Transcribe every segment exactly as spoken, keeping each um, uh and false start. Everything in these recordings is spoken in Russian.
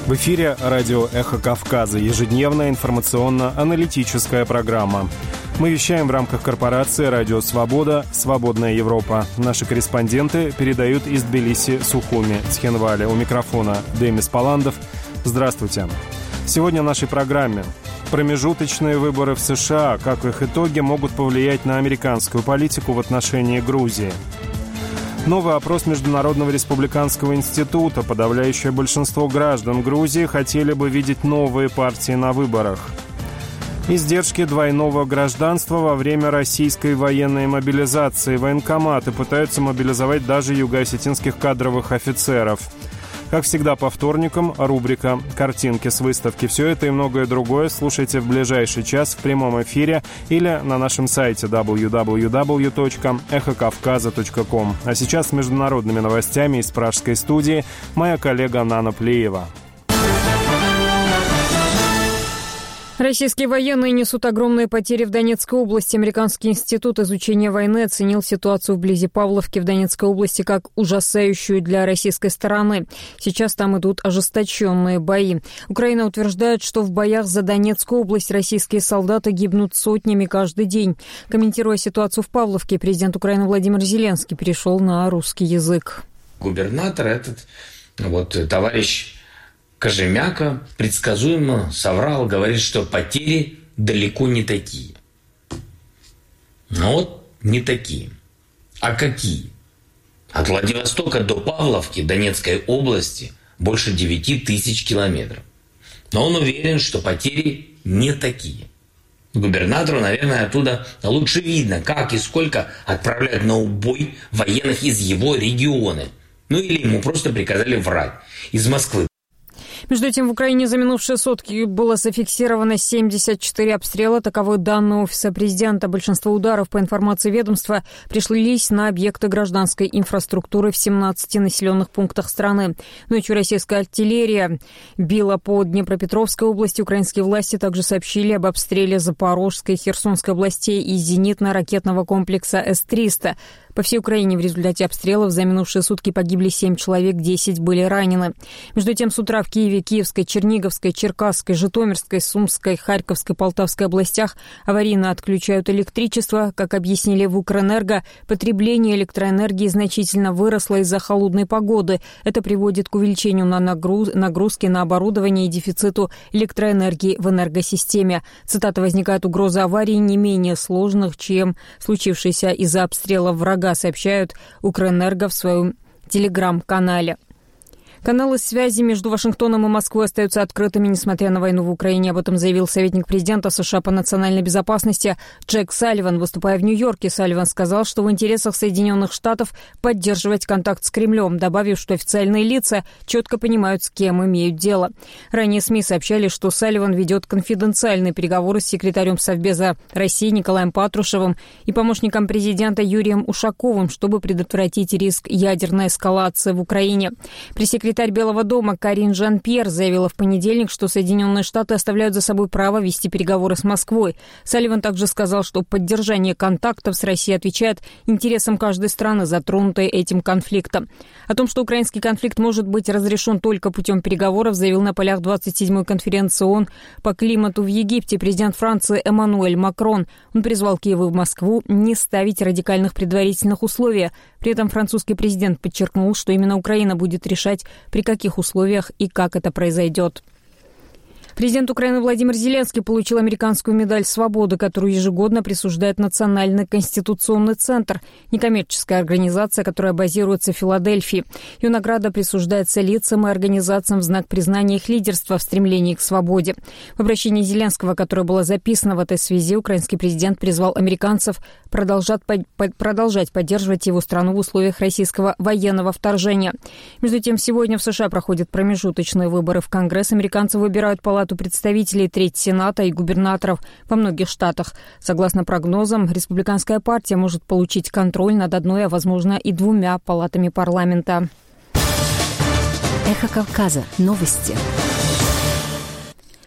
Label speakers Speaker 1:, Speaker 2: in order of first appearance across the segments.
Speaker 1: В эфире радио «Эхо Кавказа», ежедневная информационно-аналитическая программа. Мы вещаем в рамках корпорации «Радио Свобода. Свободная Европа». Наши корреспонденты передают из Тбилиси, Сухуми, Цхинвали. У микрофона Демис Паландов. Здравствуйте. Сегодня в нашей программе промежуточные выборы в США, как их итоги могут повлиять на американскую политику в отношении Грузии. Новый опрос Международного республиканского института. Подавляющее большинство граждан Грузии хотели бы видеть новые партии на выборах. Издержки двойного гражданства во время российской военной мобилизации. Военкоматы пытаются мобилизовать даже юго-осетинских кадровых офицеров. Как всегда, по вторникам рубрика «Картинки с выставки». Все это и многое другое слушайте в ближайший час в прямом эфире или на нашем сайте дабл ю дабл ю дабл ю точка эхо кавказа точка ком. А сейчас с международными новостями из пражской студии моя коллега Нана Плеева.
Speaker 2: Российские военные несут огромные потери в Донецкой области. Американский институт изучения войны оценил ситуацию вблизи Павловки в Донецкой области как ужасающую для российской стороны. Сейчас там идут ожесточенные бои. Украина утверждает, что в боях за Донецкую область российские солдаты гибнут сотнями каждый день. Комментируя ситуацию в Павловке, президент Украины Владимир Зеленский перешел на русский язык.
Speaker 3: Губернатор этот, вот товарищ Кожемяка предсказуемо соврал, говорит, что потери далеко не такие. Ну вот не такие. А какие? От Владивостока до Павловки Донецкой области больше девяти тысяч километров. Но он уверен, что потери не такие. Губернатору, наверное, оттуда лучше видно, как и сколько отправляют на убой военных из его региона. Ну или ему просто приказали врать. Из Москвы.
Speaker 2: Между тем, в Украине за минувшие сутки было зафиксировано семьдесят четыре обстрела. Таковы данные Офиса президента. Большинство ударов, по информации ведомства, пришлись на объекты гражданской инфраструктуры в семнадцати населенных пунктах страны. Ночью российская артиллерия била по Днепропетровской области. Украинские власти также сообщили об обстреле Запорожской и Херсонской областей из зенитно-ракетного комплекса эс триста. По всей Украине в результате обстрелов за минувшие сутки погибли семь человек, десять были ранены. Между тем, с утра в Киеве, Киевской, Черниговской, Черкасской, Житомирской, Сумской, Харьковской, Полтавской областях аварийно отключают электричество. Как объяснили в Укрэнерго, потребление электроэнергии значительно выросло из-за холодной погоды. Это приводит к увеличению на нагруз... нагрузки на оборудование и дефициту электроэнергии в энергосистеме. Цитата: «Возникает угроза аварии не менее сложных, чем случившейся из-за обстрела врага», сообщают Укрэнерго в своем телеграм-канале. Каналы связи между Вашингтоном и Москвой остаются открытыми, несмотря на войну в Украине. Об этом заявил советник президента США по национальной безопасности Джек Салливан. Выступая в Нью-Йорке, Салливан сказал, что в интересах Соединенных Штатов поддерживать контакт с Кремлем, добавив, что официальные лица четко понимают, с кем имеют дело. Ранее СМИ сообщали, что Салливан ведет конфиденциальные переговоры с секретарем Совбеза России Николаем Патрушевым и помощником президента Юрием Ушаковым, чтобы предотвратить риск ядерной эскалации в Украине. Пресс-секретарь Секретарь Белого дома Карин Жан-Пьер заявила в понедельник, что Соединенные Штаты оставляют за собой право вести переговоры с Москвой. Салливан также сказал, что поддержание контактов с Россией отвечает интересам каждой страны, затронутой этим конфликтом. О том, что украинский конфликт может быть разрешен только путем переговоров, заявил на полях двадцать седьмой конференции ООН по климату в Египте президент Франции Эммануэль Макрон. Он призвал Киев и Москву не ставить радикальных предварительных условий. При этом французский президент подчеркнул, что именно Украина будет решать, при каких условиях и как это произойдет. Президент Украины Владимир Зеленский получил американскую медаль свободы, которую ежегодно присуждает Национальный конституционный центр, некоммерческая организация, которая базируется в Филадельфии. Ее награда присуждается лицам и организациям в знак признания их лидерства в стремлении к свободе. В обращении Зеленского, которое было записано в этой связи, украинский президент призвал американцев продолжать, продолжать поддерживать его страну в условиях российского военного вторжения. Между тем, сегодня в США проходят промежуточные выборы в Конгресс. Американцы выбирают палату представителей, треть Сената и губернаторов во многих штатах. Согласно прогнозам, республиканская партия может получить контроль над одной, а возможно и двумя палатами парламента.
Speaker 4: Эхо Кавказа. Новости.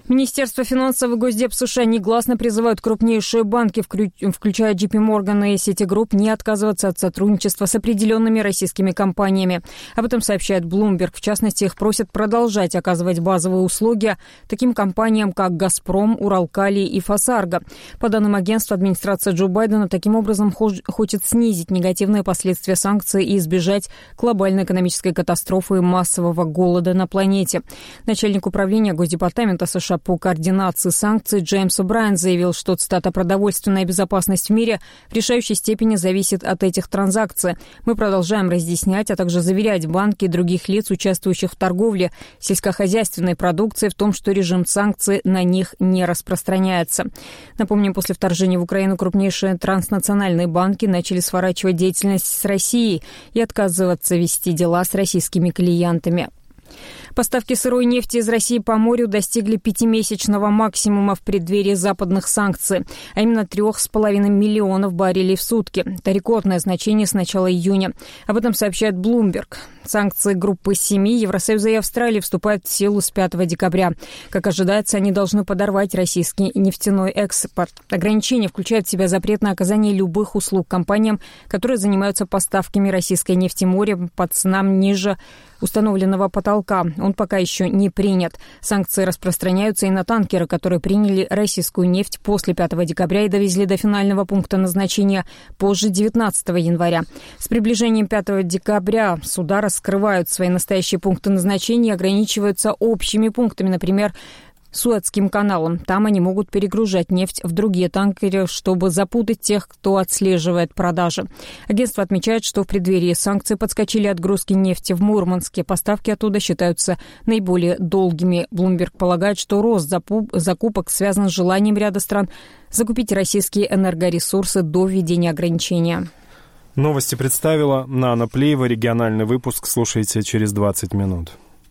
Speaker 2: Министерство финансов и Госдеп США негласно призывают крупнейшие банки, включая джей пи Morgan и Citigroup, не отказываться от сотрудничества с определенными российскими компаниями. Об этом сообщает Bloomberg. В частности, их просят продолжать оказывать базовые услуги таким компаниям, как «Газпром», «Уралкалий» и «Фосарго». По данным агентства, администрация Джо Байдена таким образом хочет снизить негативные последствия санкций и избежать глобальной экономической катастрофы и массового голода на планете. Начальник управления Госдепартамента США по координации санкций Джеймс О'Брайен заявил, что, цитата, «продовольственная безопасность в мире в решающей степени зависит от этих транзакций. Мы продолжаем разъяснять, а также заверять банки и других лиц, участвующих в торговле сельскохозяйственной продукцией, в том, что режим санкций на них не распространяется». Напомним, после вторжения в Украину крупнейшие транснациональные банки начали сворачивать деятельность с Россией и отказываться вести дела с российскими клиентами. Поставки сырой нефти из России по морю достигли пятимесячного максимума в преддверии западных санкций, а именно трех с половиной миллионов баррелей в сутки. Это рекордное значение с начала июня. Об этом сообщает Bloomberg. Санкции группы семи Евросоюза и Австралии вступают в силу с пятого декабря. Как ожидается, они должны подорвать российский нефтяной экспорт. Ограничения включают в себя запрет на оказание любых услуг компаниям, которые занимаются поставками российской нефти морем по ценам ниже установленного потолка. Он пока еще не принят. Санкции распространяются и на танкеры, которые приняли российскую нефть после пятого декабря и довезли до финального пункта назначения позже девятнадцатого января. С приближением пятого декабря суда раскрывают свои настоящие пункты назначения и ограничиваются общими пунктами, например, Суэцким каналом. Там они могут перегружать нефть в другие танкеры, чтобы запутать тех, кто отслеживает продажи. Агентство отмечает, что в преддверии санкций подскочили отгрузки нефти в Мурманске. Поставки оттуда считаются наиболее долгими. Bloomberg полагает, что рост закупок связан с желанием ряда стран закупить российские энергоресурсы до введения ограничения.
Speaker 1: Новости представила Нана Плеева. Региональный выпуск слушайте через двадцать минут.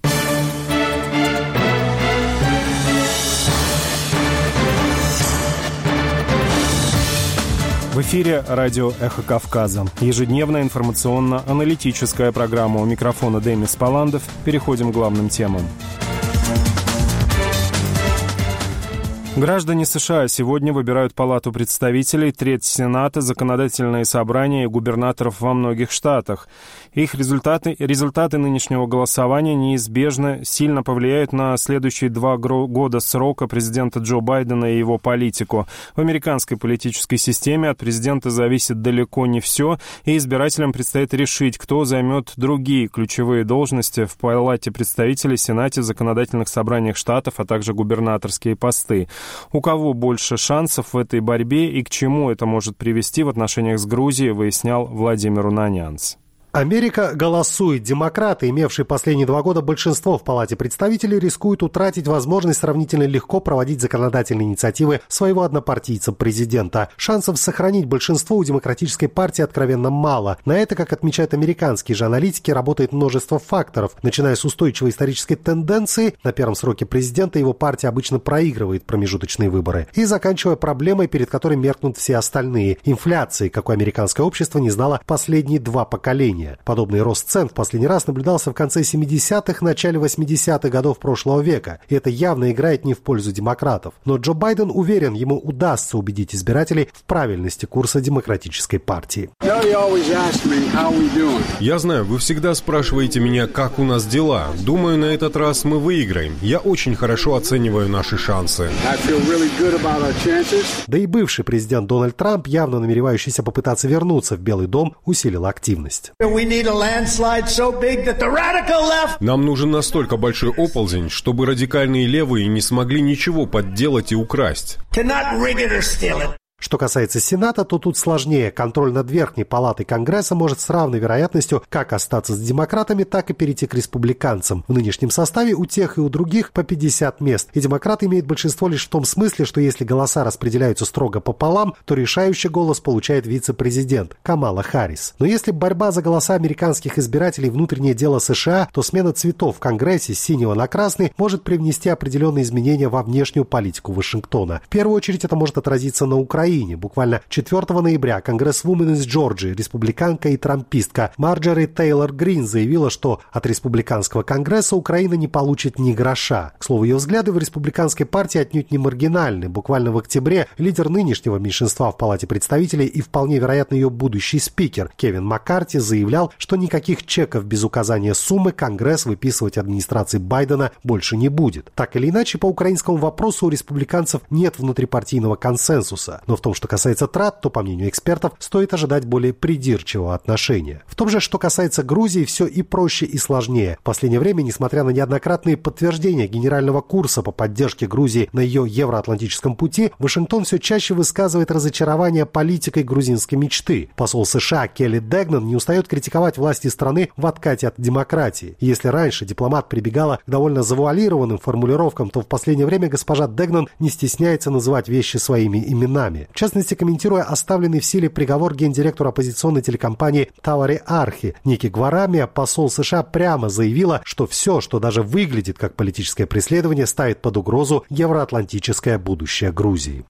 Speaker 1: В эфире радио «Эхо Кавказа». Ежедневная информационно-аналитическая программа. У микрофона Демис Паландов. Переходим к главным темам. Граждане США сегодня выбирают Палату представителей, треть Сената, законодательные собрания и губернаторов во многих штатах. Их результаты, результаты нынешнего голосования неизбежно сильно повлияют на следующие два года срока президента Джо Байдена и его политику. В американской политической системе от президента зависит далеко не все, и избирателям предстоит решить, кто займет другие ключевые должности в Палате представителей, Сенате, законодательных собраниях штатов, а также губернаторские посты. У кого больше шансов в этой борьбе и к чему это может привести в отношениях с Грузией, выяснял Владимир Унанянц.
Speaker 4: Америка голосует. Демократы, имевшие последние два года большинство в Палате представителей, рискуют утратить возможность сравнительно легко проводить законодательные инициативы своего однопартийца-президента. Шансов сохранить большинство у Демократической партии откровенно мало. На это, как отмечают американские же аналитики, работает множество факторов. Начиная с устойчивой исторической тенденции, на первом сроке президента его партия обычно проигрывает промежуточные выборы, и заканчивая проблемой, перед которой меркнут все остальные – инфляцией, какой американское общество не знало последние два поколения. Подобный рост цен в последний раз наблюдался в конце семидесятых, начале восьмидесятых годов прошлого века, и это явно играет не в пользу демократов. Но Джо Байден уверен, ему удастся убедить избирателей в правильности курса Демократической партии.
Speaker 5: Я знаю, вы всегда спрашиваете меня, как у нас дела. Думаю, на этот раз мы выиграем. Я очень хорошо оцениваю наши шансы.
Speaker 4: Да и бывший президент Дональд Трамп, явно намеревающийся попытаться вернуться в Белый дом, усилил активность.
Speaker 5: Нам нужен настолько большой оползень, чтобы радикальные левые не смогли ничего подделать и украсть.
Speaker 4: Что касается Сената, то тут сложнее. Контроль над Верхней палатой Конгресса может с равной вероятностью как остаться с демократами, так и перейти к республиканцам. В нынешнем составе у тех и у других по пятьдесят мест. И демократы имеют большинство лишь в том смысле, что если голоса распределяются строго пополам, то решающий голос получает вице-президент Камала Харрис. Но если борьба за голоса американских избирателей внутреннее дело США, то смена цветов в Конгрессе с синего на красный может привнести определенные изменения во внешнюю политику Вашингтона. В первую очередь это может отразиться на Украине, Украине. Буквально четвёртого ноября конгрессвумен из Джорджии, республиканка и трампистка Марджори Тейлор Грин заявила, что от республиканского конгресса Украина не получит ни гроша. К слову, ее взгляды в республиканской партии отнюдь не маргинальны. Буквально в октябре лидер нынешнего меньшинства в Палате представителей и вполне вероятно ее будущий спикер Кевин Маккарти заявлял, что никаких чеков без указания суммы Конгресс выписывать администрации Байдена больше не будет. Так или иначе, по украинскому вопросу у республиканцев нет внутрипартийного консенсуса. Но в том, что касается трат, то, по мнению экспертов, стоит ожидать более придирчивого отношения. В том же, что касается Грузии, все и проще, и сложнее. В последнее время, несмотря на неоднократные подтверждения генерального курса по поддержке Грузии на ее евроатлантическом пути, Вашингтон все чаще высказывает разочарование политикой грузинской мечты. Посол США Келли Дегнан не устает критиковать власти страны в откате от демократии. Если раньше дипломат прибегала к довольно завуалированным формулировкам, то в последнее время госпожа Дегнан не стесняется называть вещи своими именами. В частности, комментируя оставленный в силе приговор гендиректору оппозиционной телекомпании Тавари Архи Ники Гварамия, посол США прямо заявила, что все, что даже выглядит как политическое преследование, ставит под угрозу евроатлантическое будущее Грузии.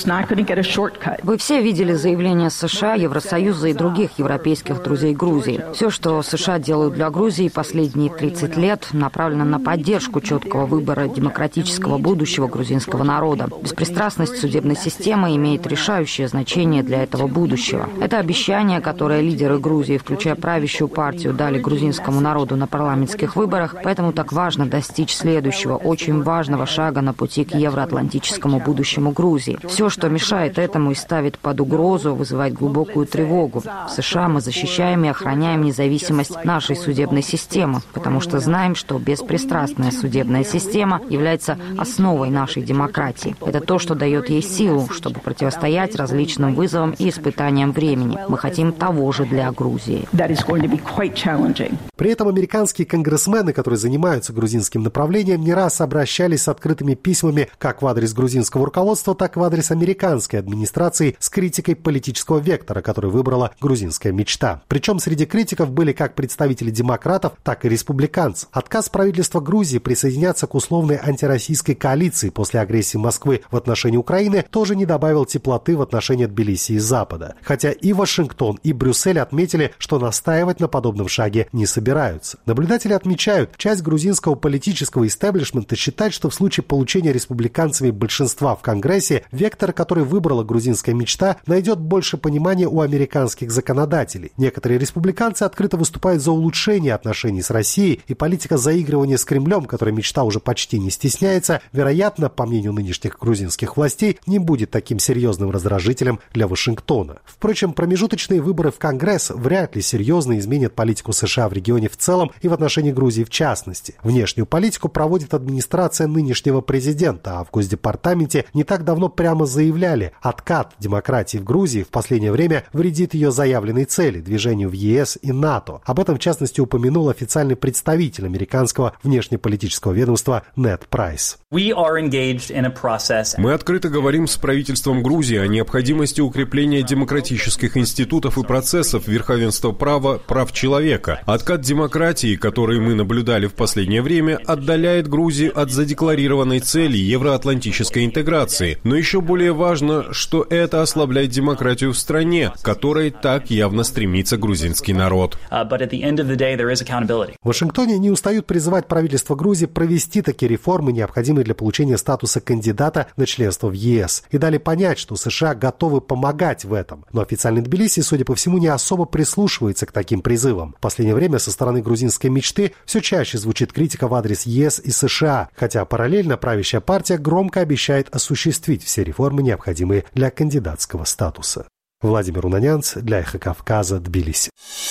Speaker 6: Вы все видели заявления США, Евросоюза и других европейских друзей Грузии. Все, что США делают для Грузии последние тридцать лет, направлено на поддержку четкого выбора демократического будущего грузинского народа. Беспристрастность судебной системы имеет решающее значение для этого будущего. Это обещание, которое лидеры Грузии, включая правящую партию, дали грузинскому народу на парламентских выборах, поэтому так важно достичь следующего, очень важного шага на пути к евроатлантическому будущему Грузии. Все, что мешает этому и ставит под угрозу, вызывает глубокую тревогу. В США мы защищаем и охраняем независимость нашей судебной системы, потому что знаем, что беспристрастная судебная система является основой нашей демократии. Это то, что дает ей силу, чтобы противостоять различным вызовам и испытаниям времени. Мы хотим того же для Грузии.
Speaker 4: При этом американские конгрессмены, которые занимаются грузинским направлением, не раз обращались с открытыми письмами как в адрес грузинского руководства, так и в адрес американской администрации с критикой политического вектора, который выбрала грузинская мечта. Причем среди критиков были как представители демократов, так и республиканцев. Отказ правительства Грузии присоединяться к условной антироссийской коалиции после агрессии Москвы в отношении Украины тоже не добавил теплоты в отношении Тбилиси и Запада. Хотя и Вашингтон, и Брюссель отметили, что настаивать на подобном шаге не собираются. Наблюдатели отмечают, часть грузинского политического истеблишмента считает, что в случае получения республиканцами большинства в Конгрессе, вектор, который выбрала грузинская мечта, найдет больше понимания у американских законодателей. Некоторые республиканцы открыто выступают за улучшение отношений с Россией, и политика заигрывания с Кремлем, которой мечта уже почти не стесняется, вероятно, по мнению нынешних грузинских властей, не будет таким серьезным раздражителем для Вашингтона. Впрочем, промежуточные выборы в Конгресс вряд ли серьезно изменят политику США в регионе в целом и в отношении Грузии в частности. Внешнюю политику проводит администрация нынешнего президента, а в Госдепартаменте не так давно прямо заявляли, откат демократии в Грузии в последнее время вредит ее заявленной цели – движению в ЕС и НАТО. Об этом, в частности, упомянул официальный представитель американского внешнеполитического ведомства Нед Прайс.
Speaker 5: Мы открыто говорим с правительством Грузии о необходимости укрепления демократических институтов и процессов верховенства права, прав человека. Откат демократии, который мы наблюдали в последнее время, отдаляет Грузию от задекларированной цели евроатлантической интеграции. Но еще более важно, что это ослабляет демократию в стране, к которой так явно стремится грузинский народ.
Speaker 4: В Вашингтоне не устают призывать правительство Грузии провести такие реформы, необходимые для получения статуса кандидата на членство в ЕС, и дали понять, что США готовы помогать в этом. Но официальный Тбилиси, судя по всему, не особо прислушивается к таким призывам. В последнее время со стороны грузинской мечты все чаще звучит критика в адрес ЕС и США, хотя параллельно правящая партия громко обещает осуществить все реформы, необходимые для кандидатского статуса. Владимир Унанянц для Эхо Кавказа, Тбилиси.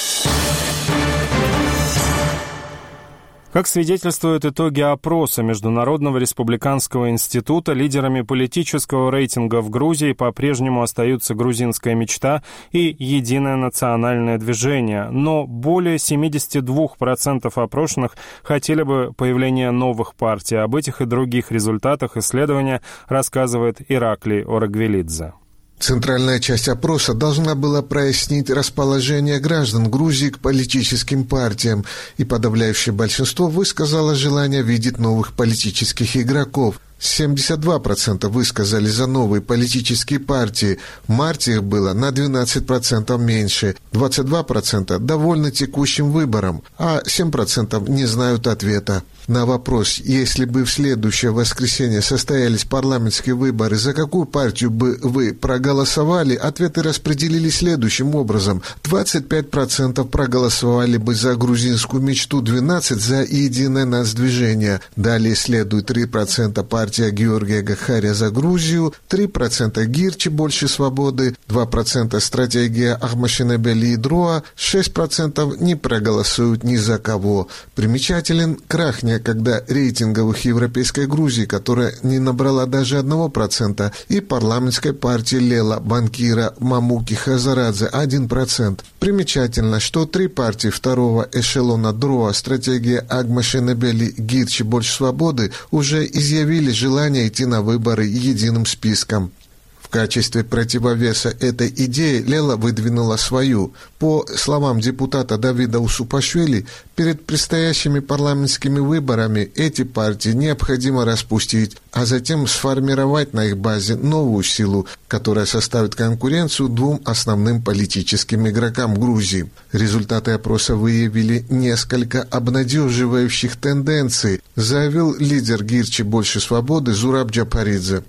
Speaker 1: Как свидетельствуют итоги опроса Международного республиканского института, лидерами политического рейтинга в Грузии по-прежнему остаются грузинская мечта и единое национальное движение, но более семьдесят два процента опрошенных хотели бы появления новых партий. Об этих и других результатах исследования рассказывает Ираклий Орагвелидзе.
Speaker 7: Центральная часть опроса должна была прояснить расположение граждан Грузии к политическим партиям, и подавляющее большинство высказало желание видеть новых политических игроков. семьдесят два процента высказали за новые политические партии. В марте их было на двенадцать процентов меньше. двадцать два процента довольны текущим выбором, а семь процентов не знают ответа. На вопрос, если бы в следующее воскресенье состоялись парламентские выборы, за какую партию бы вы проголосовали, ответы распределились следующим образом. двадцать пять процентов проголосовали бы за грузинскую мечту, двенадцать процентов за единое нацдвижение. Далее следует три процента партия Георгия Гахария за Грузию, три процента Гирчи «Больше свободы», два процента стратегия Ахмашинебели и Дроа, шесть процентов не проголосуют ни за кого. Примечателен крах когда рейтинговых Европейской Грузии, которая не набрала даже одного процента, и парламентской партии Лела банкира Мамуки Хазарадзе один процент. Примечательно, что три партии второго эшелона Дроа, стратегия Агмашинебели, Гирчи «Больше свободы» уже изъявили желание идти на выборы единым списком. В качестве противовеса этой идее Лела выдвинула свою. По словам депутата Давида Усупашвили, перед предстоящими парламентскими выборами эти партии необходимо распустить, а затем сформировать на их базе новую силу, которая составит конкуренцию двум основным политическим игрокам Грузии. Результаты опроса выявили несколько обнадеживающих тенденций, заявил лидер Гирчи «Больше свободы» Зураб Джапаридзе.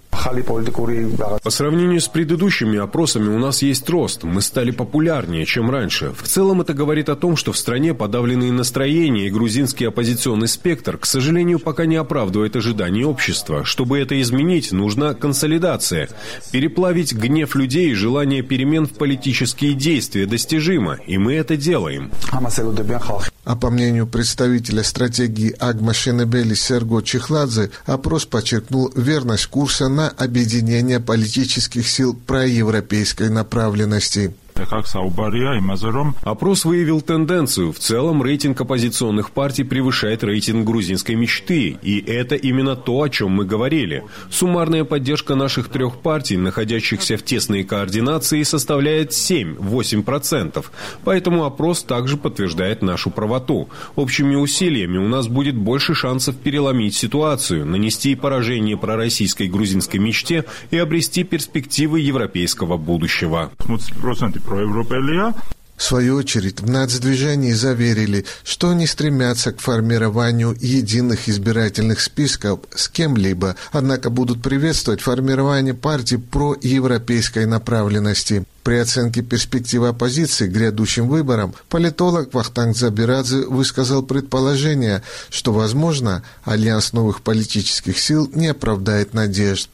Speaker 5: По сравнению с предыдущими опросами у нас есть рост. Мы стали популярнее, чем раньше. В целом это говорит о том, что в стране подавленные настроения, и грузинский оппозиционный спектр, к сожалению, пока не оправдывает ожиданий общества. Чтобы это изменить, нужна консолидация. Переплавить гнев людей и желание перемен в политические действия достижимо, и мы это делаем.
Speaker 7: А по мнению представителя стратегии Агмашинебели Серго Чехладзе, опрос подчеркнул верность курса на объединение политических сил проевропейской направленности.
Speaker 5: Опрос выявил тенденцию. В целом рейтинг оппозиционных партий превышает рейтинг грузинской мечты. И это именно то, о чем мы говорили. Суммарная поддержка наших трех партий, находящихся в тесной координации, составляет семь-восемь процентов. Поэтому опрос также подтверждает нашу правоту. Общими усилиями у нас будет больше шансов переломить ситуацию, нанести поражение пророссийской грузинской мечте и обрести перспективы европейского будущего.
Speaker 7: В свою очередь, в нацдвижении заверили, что не стремятся к формированию единых избирательных списков с кем-либо, однако будут приветствовать формирование партий проевропейской направленности. При оценке перспективы оппозиции к грядущим выборам политолог Вахтанг Забирадзе высказал предположение, что, возможно, альянс новых политических сил не оправдает надежд.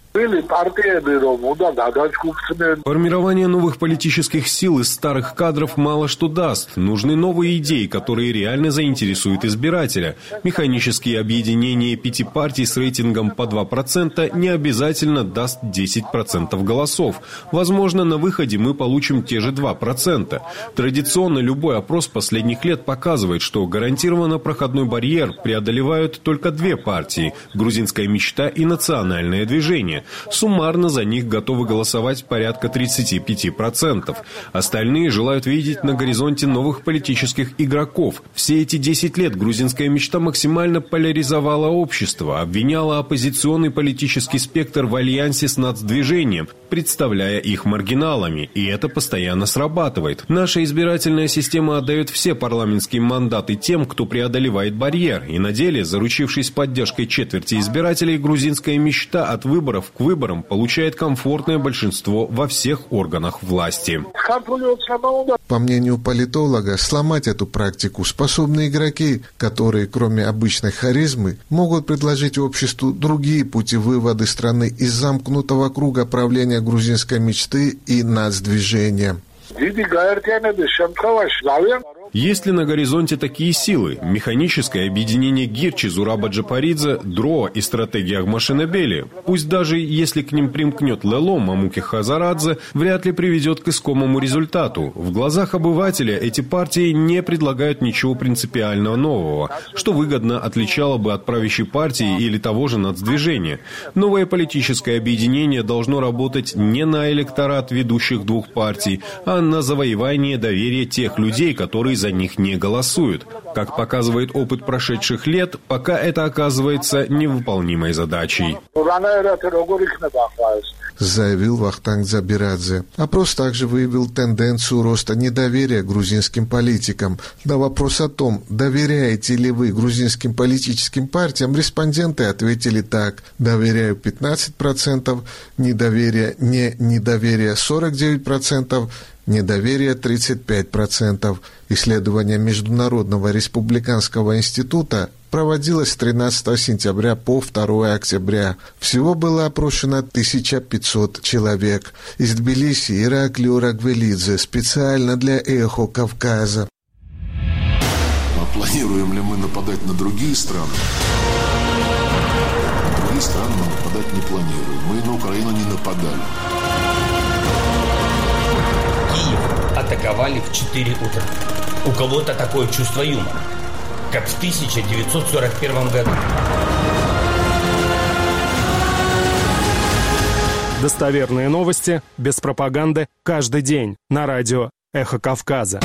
Speaker 5: Формирование новых политических сил из старых кадров мало что даст. Нужны новые идеи, которые реально заинтересуют избирателя. Механические объединения пяти партий с рейтингом по два процента не обязательно даст десять процентов голосов. Возможно, на выходе мы получим те же два процента. Традиционно любой опрос последних лет показывает, что гарантированно проходной барьер преодолевают только две партии – «Грузинская мечта» и «Национальное движение». Суммарно за них готовы голосовать порядка тридцать пять процентов. Остальные желают видеть на горизонте новых политических игроков. Все эти десять лет грузинская мечта максимально поляризовала общество, обвиняла оппозиционный политический спектр в альянсе с нацдвижением, представляя их маргиналами. И это постоянно срабатывает. Наша избирательная система отдает все парламентские мандаты тем, кто преодолевает барьер. И на деле, заручившись поддержкой четверти избирателей, грузинская мечта от выборов к выборам получает комфортное большинство во всех органах власти.
Speaker 7: По мнению политолога, сломать эту практику способны игроки, которые, кроме обычной харизмы, могут предложить обществу другие пути вывода страны из замкнутого круга правления грузинской мечты и нацдвижения.
Speaker 5: Есть ли на горизонте такие силы? Механическое объединение Гирчи, Зураба Джапаридзе, Дроа и стратегия Агмашинебели, пусть даже если к ним примкнет Лело Мамуки Хазарадзе, вряд ли приведет к искомому результату. В глазах обывателя эти партии не предлагают ничего принципиально нового, что выгодно отличало бы от правящей партии или того же нацдвижения. Новое политическое объединение должно работать не на электорат ведущих двух партий, а на завоевание доверия тех людей, которые за них не голосуют. Как показывает опыт прошедших лет, пока это оказывается невыполнимой задачей.
Speaker 7: Заявил Вахтанг Дзабирадзе. Опрос также выявил тенденцию роста недоверия грузинским политикам. На вопрос о том, доверяете ли вы грузинским политическим партиям, респонденты ответили так. Доверяю пятнадцать процентов, недоверие, не недоверие сорок девять процентов, недоверие тридцать пять процентов. Исследование Международного республиканского института проводилось с тринадцатого сентября по второго октября. Всего было опрошено тысяча пятьсот человек. Из Тбилиси Ираклио Рагвелидзе специально для «Эхо Кавказа».
Speaker 8: А планируем ли мы нападать на другие страны? На другие страны мы нападать не планируем. Мы на Украину не нападали.
Speaker 3: Киев атаковали в четыре утра. У кого-то такое чувство юмора, как в тысяча девятьсот сорок первом году.
Speaker 1: Достоверные новости, без пропаганды, каждый день на радио «Эхо Кавказа».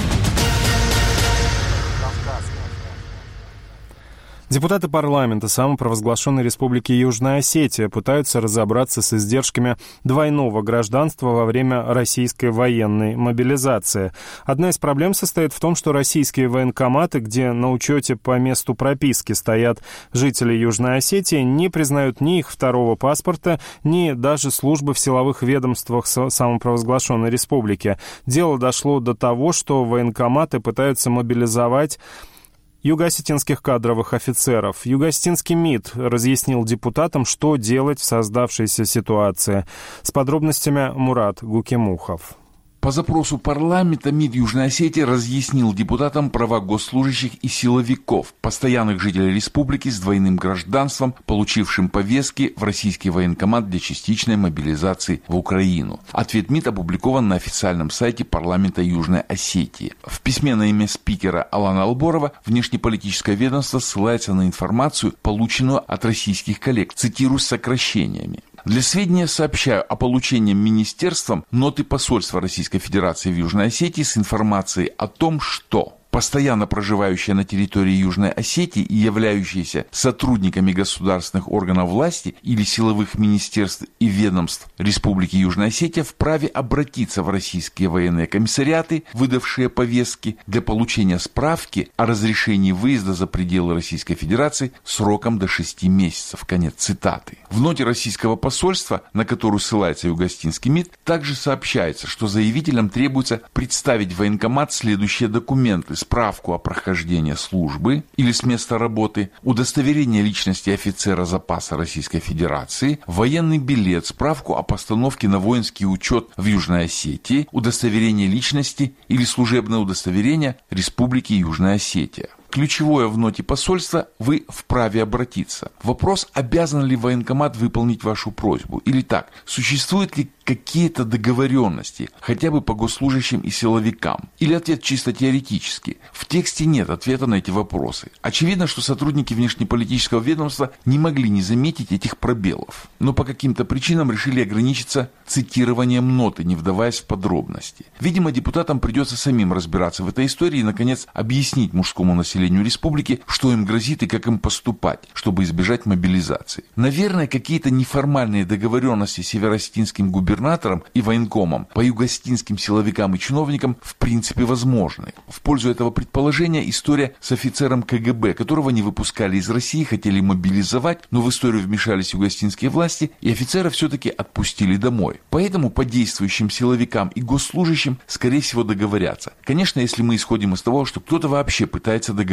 Speaker 1: Депутаты парламента самопровозглашенной Республики Южная Осетия пытаются разобраться с издержками двойного гражданства во время российской военной мобилизации. Одна из проблем состоит в том, что российские военкоматы, где на учете по месту прописки стоят жители Южной Осетии, не признают ни их второго паспорта, ни даже службы в силовых ведомствах самопровозглашенной республики. Дело дошло до того, что военкоматы пытаются мобилизовать юго-осетинских кадровых офицеров. Юго-осетинский МИД разъяснил депутатам, что делать в создавшейся ситуации. С подробностями Мурат Гукемухов.
Speaker 9: По запросу парламента МИД Южной Осетии разъяснил депутатам права госслужащих и силовиков, постоянных жителей республики с двойным гражданством, получившим повестки в российский военкомат для частичной мобилизации в Украину. Ответ МИД опубликован на официальном сайте парламента Южной Осетии. В письме на имя спикера Алана Алборова внешнеполитическое ведомство ссылается на информацию, полученную от российских коллег. Цитирую с сокращениями. Для сведения сообщаю о получении министерством ноты посольства Российской Федерации в Южной Осетии с информацией о том, что постоянно проживающие на территории Южной Осетии и являющиеся сотрудниками государственных органов власти или силовых министерств и ведомств Республики Южная Осетия вправе обратиться в российские военные комиссариаты, выдавшие повестки, для получения справки о разрешении выезда за пределы Российской Федерации сроком до шести месяцев. Конец цитаты. В ноте российского посольства, на которую ссылается Юго-Осетинский МИД, также сообщается, что заявителям требуется представить в военкомат следующие документы: справку о прохождении службы или с места работы, удостоверение личности офицера запаса Российской Федерации, военный билет, справку о постановке на воинский учет в Южной Осетии, удостоверение личности или служебное удостоверение Республики Южная Осетия. Ключевое в ноте посольства: вы вправе обратиться. Вопрос, обязан ли военкомат выполнить вашу просьбу. Или так, существуют ли какие-то договоренности, хотя бы по госслужащим и силовикам? Или ответ чисто теоретический. В тексте нет ответа на эти вопросы. Очевидно, что сотрудники внешнеполитического ведомства не могли не заметить этих пробелов, но по каким-то причинам решили ограничиться цитированием ноты, не вдаваясь в подробности. Видимо, депутатам придется самим разбираться в этой истории и, наконец, объяснить мужскому населению республики, что им грозит и как им поступать, чтобы избежать мобилизации. Наверное, какие-то неформальные договоренности с северо-осетинским губернатором и военкомом по юго-осетинским силовикам и чиновникам в принципе возможны. В пользу этого предположения история с офицером ка гэ бэ, которого не выпускали из России, хотели мобилизовать, но в историю вмешались юго-осетинские власти, и офицера все-таки отпустили домой. Поэтому по действующим силовикам и госслужащим, скорее всего, договорятся. Конечно, если мы исходим из того, что кто-то вообще пытается договориться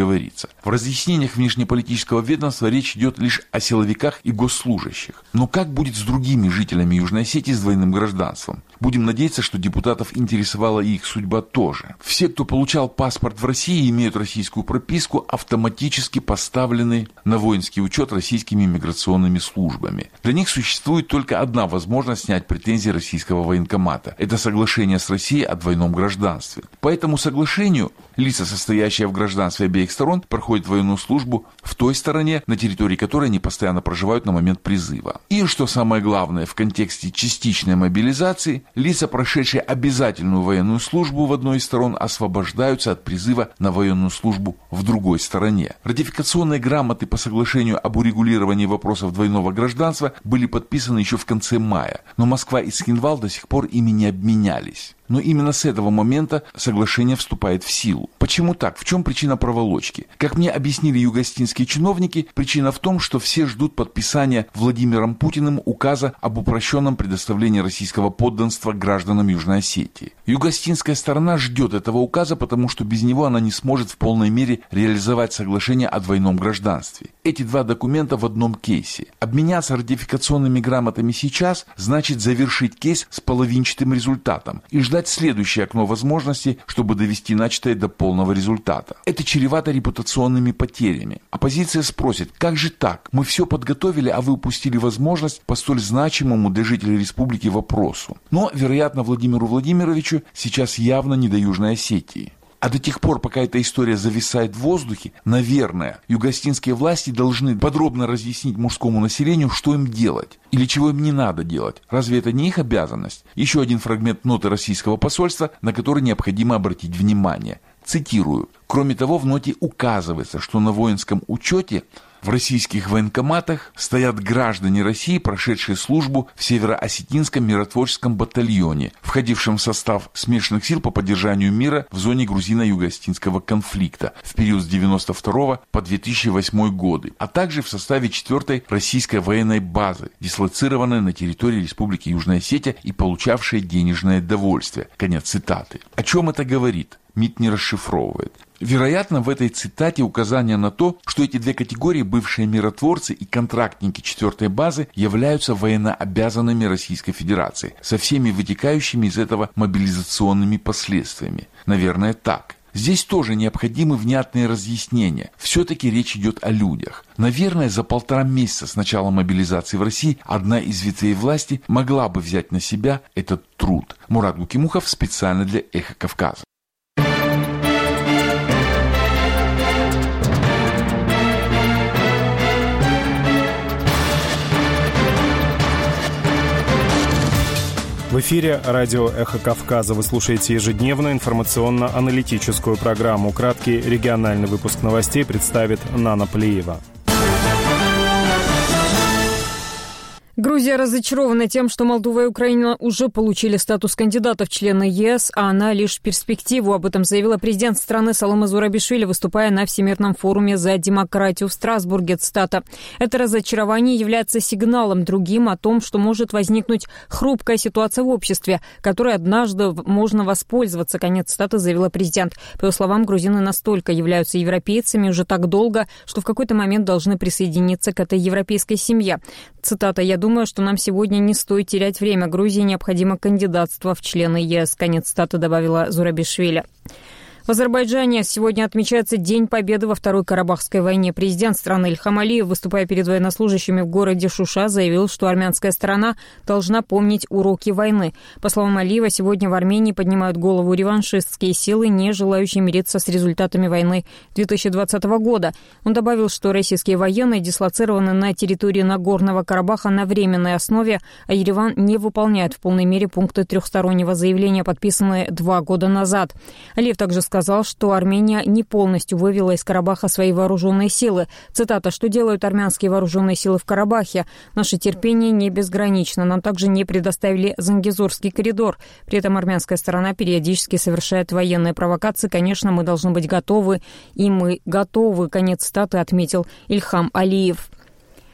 Speaker 9: говорится. В разъяснениях внешнеполитического ведомства речь идет лишь о силовиках и госслужащих. Но как будет с другими жителями Южной Осетии с двойным гражданством? Будем надеяться, что депутатов интересовала и их судьба тоже. Все, кто получал паспорт в России и имеют российскую прописку, автоматически поставлены на воинский учет российскими миграционными службами. Для них существует только одна возможность снять претензии российского военкомата. Это соглашение с Россией о двойном гражданстве. По этому соглашению лица, состоящие в гражданстве обеих сторон, проходят военную службу в той стороне, на территории которой они постоянно проживают на момент призыва. И, что самое главное, в контексте частичной мобилизации, лица, прошедшие обязательную военную службу в одной из сторон, освобождаются от призыва на военную службу в другой стороне. Ратификационные грамоты по соглашению об урегулировании вопросов двойного гражданства были подписаны еще в конце мая, но Москва и Цхинвал до сих пор ими не обменялись. Но именно с этого момента соглашение вступает в силу. Почему так? В чем причина проволочки? Как мне объяснили югостинские чиновники, причина в том, что все ждут подписания Владимиром Путиным указа об упрощенном предоставлении российского подданства гражданам Южной Осетии. Югостинская сторона ждет этого указа, потому что без него она не сможет в полной мере реализовать соглашение о двойном гражданстве. Эти два документа в одном кейсе. Обменяться ратификационными грамотами сейчас значит завершить кейс с половинчатым результатом и ждать следующее окно возможностей, чтобы довести начатое до полного результата. Это чревато репутационными потерями. Оппозиция спросит, как же так? Мы все подготовили, а вы упустили возможность по столь значимому для жителей республики вопросу. Но, вероятно, Владимиру Владимировичу сейчас явно не до Южной Осетии. А до тех пор, пока эта история зависает в воздухе, наверное, югостинские власти должны подробно разъяснить мужскому населению, что им делать или чего им не надо делать. Разве это не их обязанность? Еще один фрагмент ноты российского посольства, на который необходимо обратить внимание. Цитирую. Кроме того, в ноте указывается, что на воинском учете в российских военкоматах стоят граждане России, прошедшие службу в Североосетинском миротворческом батальоне, входившем в состав смешанных сил по поддержанию мира в зоне грузино-югостинского конфликта в период с девяносто второго по две тысячи восьмой годы, а также в составе четвёртой российской военной базы, дислоцированной на территории Республики Южная Осетия и получавшей денежное довольствие. Конец цитаты. О чем это говорит? МИД не расшифровывает. Вероятно, в этой цитате указание на то, что эти две категории, бывшие миротворцы и контрактники четвертой базы, являются военнообязанными Российской Федерации, со всеми вытекающими из этого мобилизационными последствиями. Наверное, так. Здесь тоже необходимы внятные разъяснения. Все-таки речь идет о людях. Наверное, за полтора месяца с начала мобилизации в России одна из ветвей власти могла бы взять на себя этот труд. Мурат Гукимухов специально для «Эхо Кавказа».
Speaker 1: В эфире радио «Эхо Кавказа». Вы слушаете ежедневную информационно-аналитическую программу. Краткий региональный выпуск новостей представит Нана Плиева.
Speaker 2: Грузия разочарована тем, что Молдова и Украина уже получили статус кандидата в члены ЕС, а она лишь перспективу. Об этом заявила президент страны Саломе Зурабишвили, выступая на Всемирном форуме за демократию в Страсбурге. Цитата. «Это разочарование является сигналом другим о том, что может возникнуть хрупкая ситуация в обществе, которой однажды можно воспользоваться». Конец цитаты, заявила президент. По ее словам, грузины настолько являются европейцами уже так долго, что в какой-то момент должны присоединиться к этой европейской семье. Цитата. «Я думаю, что нам сегодня не стоит терять время. Грузии необходимо кандидатство в члены ЕС». Конец цитаты, добавила Зурабишвили. В Азербайджане сегодня отмечается День Победы во Второй Карабахской войне. Президент страны Ильхам Алиев, выступая перед военнослужащими в городе Шуша, заявил, что армянская сторона должна помнить уроки войны. По словам Алиева, сегодня в Армении поднимают голову реваншистские силы, не желающие мириться с результатами войны две тысячи двадцатого года. Он добавил, что российские военные дислоцированы на территории Нагорного Карабаха на временной основе, а Ереван не выполняет в полной мере пункты трехстороннего заявления, подписанные два года назад. Алиев также сказал, сказал, что Армения не полностью вывела из Карабаха свои вооруженные силы. Цитата. «Что делают армянские вооруженные силы в Карабахе? Наше терпение не безгранично. Нам также не предоставили Зангезурский коридор». При этом армянская сторона периодически совершает военные провокации. Конечно, мы должны быть готовы, и мы готовы. Конец цитаты, отметил Ильхам Алиев.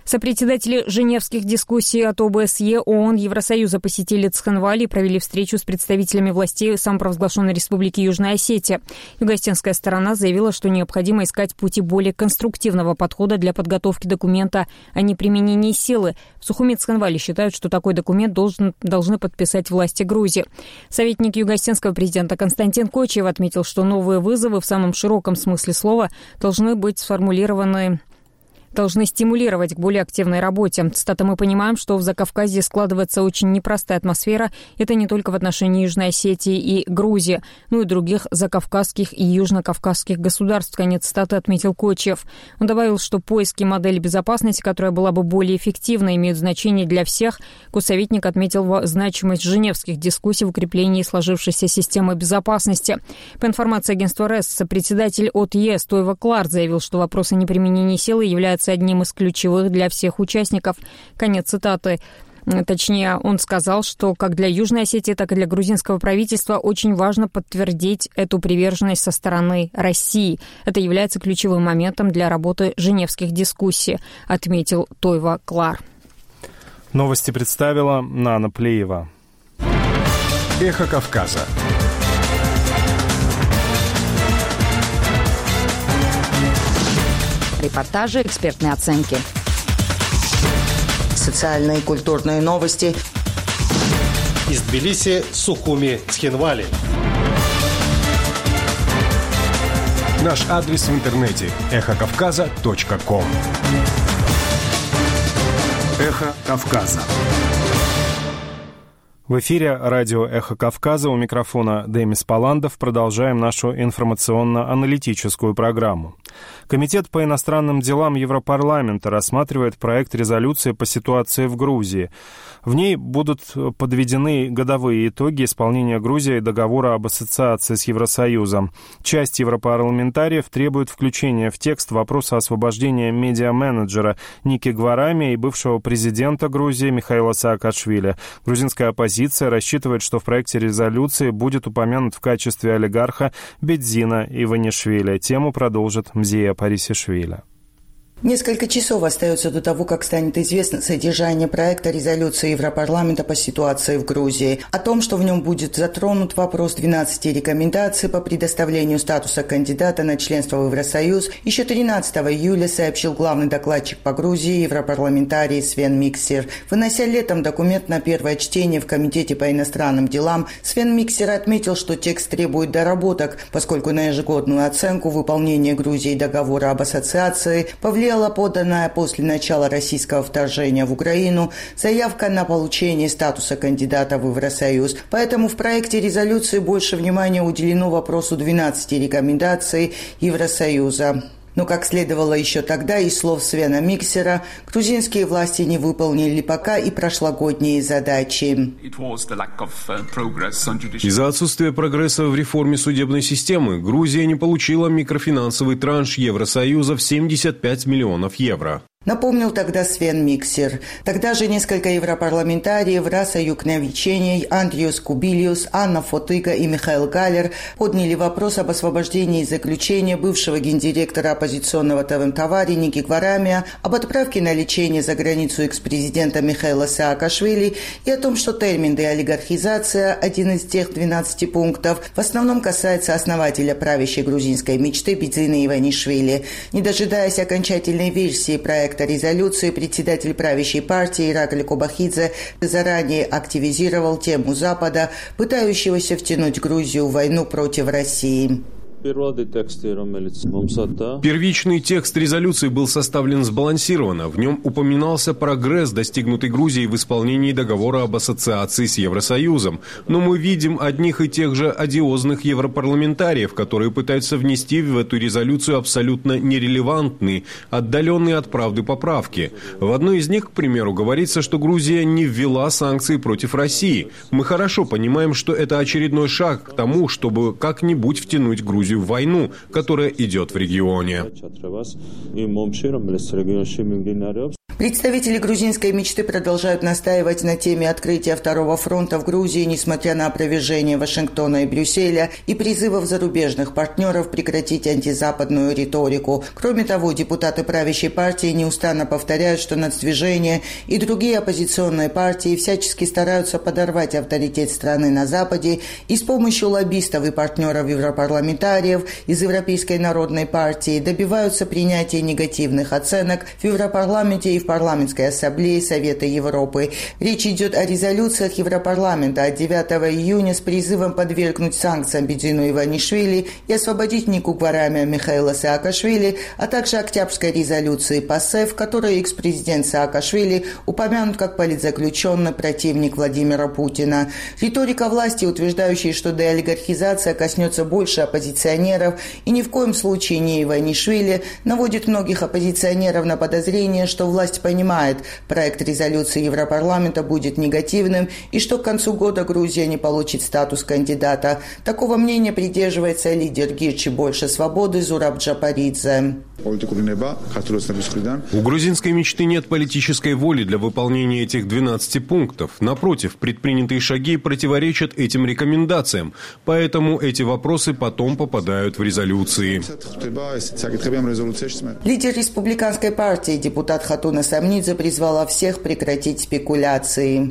Speaker 2: Сопредседатели женевских дискуссий от О Бэ Эс Е, ООН, Евросоюза посетили Цхинваль и провели встречу с представителями властей самопровозглашенной Республики Южная Осетия. Юго-осетинская сторона заявила, что необходимо искать пути более конструктивного подхода для подготовки документа о неприменении силы. В Сухуми Цхинвале считают, что такой документ должен, должны подписать власти Грузии. Советник юго-осетинского президента Константин Кочиев отметил, что новые вызовы в самом широком смысле слова должны быть сформулированы должны стимулировать к более активной работе. Цитата: «Мы понимаем, что в Закавказье складывается очень непростая атмосфера. Это не только в отношении Южной Осетии и Грузии, но и других закавказских и южнокавказских государств». Конец цитаты, отметил Кочиев. Он добавил, что поиски модели безопасности, которая была бы более эффективной, имеют значение для всех. Госсоветник отметил значимость женевских дискуссий в укреплении сложившейся системы безопасности. По информации агентства РЭС, председатель О Т Е Тойва Клар заявил, что вопросы неприменения силы являются одним из ключевых для всех участников. Конец цитаты. Точнее, он сказал, что как для Южной Осетии, так и для грузинского правительства очень важно подтвердить эту приверженность со стороны России. Это является ключевым моментом для работы женевских дискуссий, отметил Тойва Клар.
Speaker 1: Новости представила Нана Плеева.
Speaker 5: Эхо Кавказа.
Speaker 6: Репортажи, экспертные оценки.
Speaker 10: Социальные и культурные новости.
Speaker 4: Из Тбилиси, Сухуми, Цхинвали.
Speaker 5: Наш адрес в интернете – эхо кавказа точка ком.
Speaker 1: Эхо Кавказа. В эфире радио «Эхо Кавказа», у микрофона Демис Паландов. Продолжаем нашу информационно-аналитическую программу. Комитет по иностранным делам Европарламента рассматривает проект резолюции по ситуации в Грузии. В ней будут подведены годовые итоги исполнения Грузией договора об ассоциации с Евросоюзом. Часть европарламентариев требует включения в текст вопроса освобождения медиа-менеджера Ники Гварами и бывшего президента Грузии Михаила Саакашвили. Грузинская оппозиция рассчитывает, что в проекте резолюции будет упомянут в качестве олигарха Бедзина Иванишвили. Тему продолжит Мзия Парисишвили.
Speaker 10: Несколько часов остается до того, как станет известно содержание проекта резолюции Европарламента по ситуации в Грузии. О том, что в нем будет затронут вопрос двенадцати рекомендаций по предоставлению статуса кандидата на членство в Евросоюз, еще тринадцатого июля сообщил главный докладчик по Грузии, европарламентарий Свен Миксер. Вынося летом документ на первое чтение в Комитете по иностранным делам, Свен Миксер отметил, что текст требует доработок, поскольку на ежегодную оценку выполнения Грузии договора об ассоциации повлияет поданная после начала российского вторжения в Украину заявка на получение статуса кандидата в Евросоюз. Поэтому в проекте резолюции больше внимания уделено вопросу двенадцати рекомендаций Евросоюза. Но, как следовало еще тогда, из слов Свена Миксера, грузинские власти не выполнили пока и прошлогодние задачи.
Speaker 5: Из-за отсутствия прогресса в реформе судебной системы Грузия не получила микрофинансовый транш Евросоюза в семьдесят пять миллионов евро.
Speaker 10: Напомнил тогда Свен Миксер. Тогда же несколько европарламентариев Раса Юкневичений, Андриус Кубилиус, Анна Фотыга и Михаил Галер подняли вопрос об освобождении из заключения бывшего гендиректора оппозиционного ТВ-Тавари Ники Гварамия, об отправке на лечение за границу экс-президента Михаила Саакашвили и о том, что термин деолигархизация, один из тех двенадцати пунктов, в основном касается основателя правящей грузинской мечты Бедзина Иванишвили. Не дожидаясь окончательной версии проекта резолюции, председатель правящей партии Ираклий Кобахидзе заранее активизировал тему Запада, пытающегося втянуть Грузию в войну против России.
Speaker 5: Первичный текст резолюции был составлен сбалансированно. В нем упоминался прогресс, достигнутый Грузией в исполнении договора об ассоциации с Евросоюзом. Но мы видим одних и тех же одиозных европарламентариев, которые пытаются внести в эту резолюцию абсолютно нерелевантные, отдаленные от правды поправки. В одной из них, к примеру, говорится, что Грузия не ввела санкции против России. Мы хорошо понимаем, что это очередной шаг к тому, чтобы как-нибудь втянуть Грузию в войну, которая идет в регионе.
Speaker 10: Представители грузинской мечты продолжают настаивать на теме открытия второго фронта в Грузии, несмотря на опровержение Вашингтона и Брюсселя и призывов зарубежных партнеров прекратить антизападную риторику. Кроме того, депутаты правящей партии неустанно повторяют, что нацдвижение и другие оппозиционные партии всячески стараются подорвать авторитет страны на Западе и с помощью лоббистов и партнеров европарламентариев из Европейской народной партии добиваются принятия негативных оценок в Европарламенте и в Парламентской ассамблее Совета Европы. Речь идет о резолюциях Европарламента от девятого июня с призывом подвергнуть санкциям Бедзину Иванишвили и освободить Нику Гварамия Михаила Саакашвили, а также Октябрьской резолюции ПАСЕ, в которой экс-президент Саакашвили упомянут как политзаключенный противник Владимира Путина. Риторика власти, утверждающая, что деолигархизация коснется больше оппозиционеров и ни в коем случае не Иванишвили, наводит многих оппозиционеров на подозрение, что власть понимает, проект резолюции Европарламента будет негативным и что к концу года Грузия не получит статус кандидата. Такого мнения придерживается лидер Гирчи «Больше свободы» Зураб Джапаридзе.
Speaker 5: У грузинской мечты нет политической воли для выполнения этих двенадцати пунктов. Напротив, предпринятые шаги противоречат этим рекомендациям, поэтому эти вопросы потом попадают в резолюции.
Speaker 10: Лидер республиканской партии, депутат Хатуна Самнидзе, призвала всех прекратить спекуляции.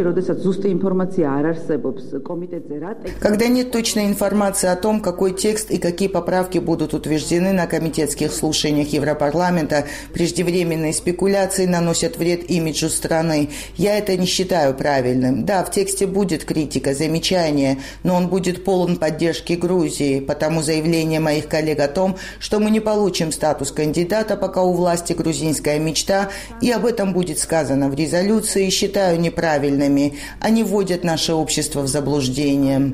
Speaker 10: Когда нет точной информации о том, какой текст и какие поправки будут утверждены на комитетских слушаниях Европарламента, преждевременные спекуляции наносят вред имиджу страны. Я это не считаю правильным. Да, в тексте будет критика, замечания, но он будет полон поддержки Грузии, потому заявление моих коллег о том, что мы не получим статус кандидата, пока у власти грузинская мечта, и об этом будет сказано в резолюции, считаю неправильными. Они вводят наше общество в заблуждение.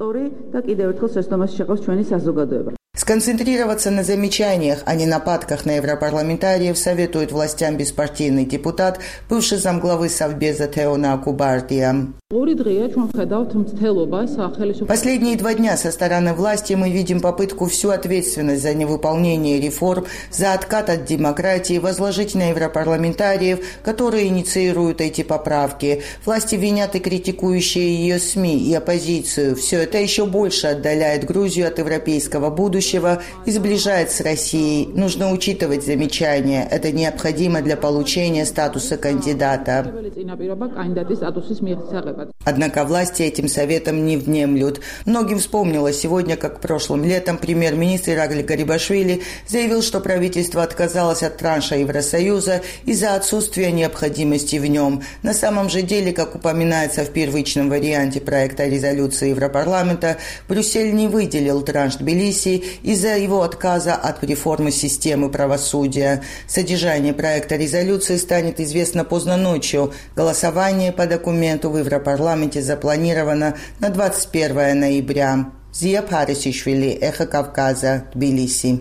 Speaker 10: Сконцентрироваться на замечаниях, а не нападках на европарламентариев советует властям беспартийный депутат, бывший замглавы Совбеза Теона Акубардия. Последние два дня со стороны власти мы видим попытку всю ответственность за невыполнение реформ, за откат от демократии возложить на европарламентариев, которые инициируют эти поправки. Власти винят и критикующие ее СМИ, и оппозицию. Все это еще больше отдаляет Грузию от европейского будущего и сближает с Россией. Нужно учитывать замечания. Это необходимо для получения статуса кандидата. Однако власти этим советом не внемлют. Многим вспомнилось сегодня, как прошлым летом премьер-министр Ираглий Гарибашвили заявил, что правительство отказалось от транша Евросоюза из-за отсутствия необходимости в нем. На самом же деле, как упоминается в первичном варианте проекта резолюции Европарламента, Брюссель не выделил транш Тбилиси из-за его отказа от реформы системы правосудия. Содержание проекта резолюции станет известно поздно ночью. Голосование по документу в Европарламенте В парламенте запланировано на двадцать первое ноября. Зия Парисишвили, Эхо Кавказа, Тбилиси.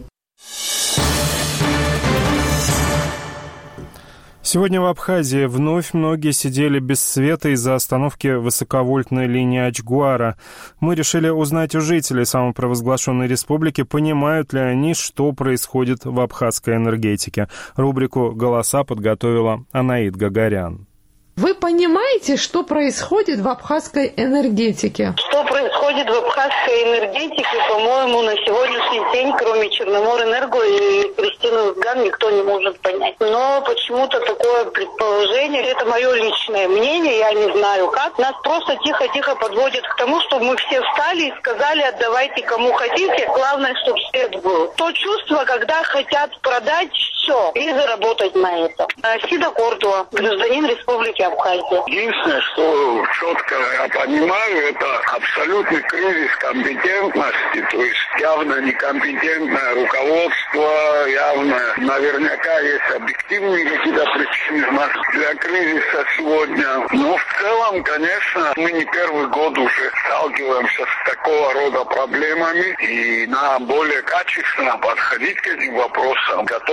Speaker 1: Сегодня в Абхазии вновь многие сидели без света из-за остановки высоковольтной линии Ачгуара. Мы решили узнать у жителей самопровозглашенной республики, понимают ли они, что происходит в абхазской энергетике. Рубрику «Голоса» подготовила Анаид Гагарян.
Speaker 11: Вы понимаете, что происходит в абхазской энергетике?
Speaker 12: Что происходит в абхазской энергетике, по-моему, на сегодняшний день, кроме Черноморэнерго и Кристины Узган, никто не может понять. Но почему-то такое предположение, это мое личное мнение, я не знаю как, нас просто тихо-тихо подводят к тому, чтобы мы все встали и сказали: отдавайте кому хотите, главное, чтобы свет был. То чувство, когда хотят продать все и заработать на это. Сида Кордуа, гражданин Республики Абхазия.
Speaker 13: Единственное, что четко я понимаю, это абсолютный кризис компетентности, то есть явно некомпетентное руководство, явно наверняка есть объективные какие-то причины для кризиса сегодня. Но в целом, конечно, мы не первый год уже сталкиваемся с такого рода проблемами, и надо более качественно подходить к этим вопросам, готовиться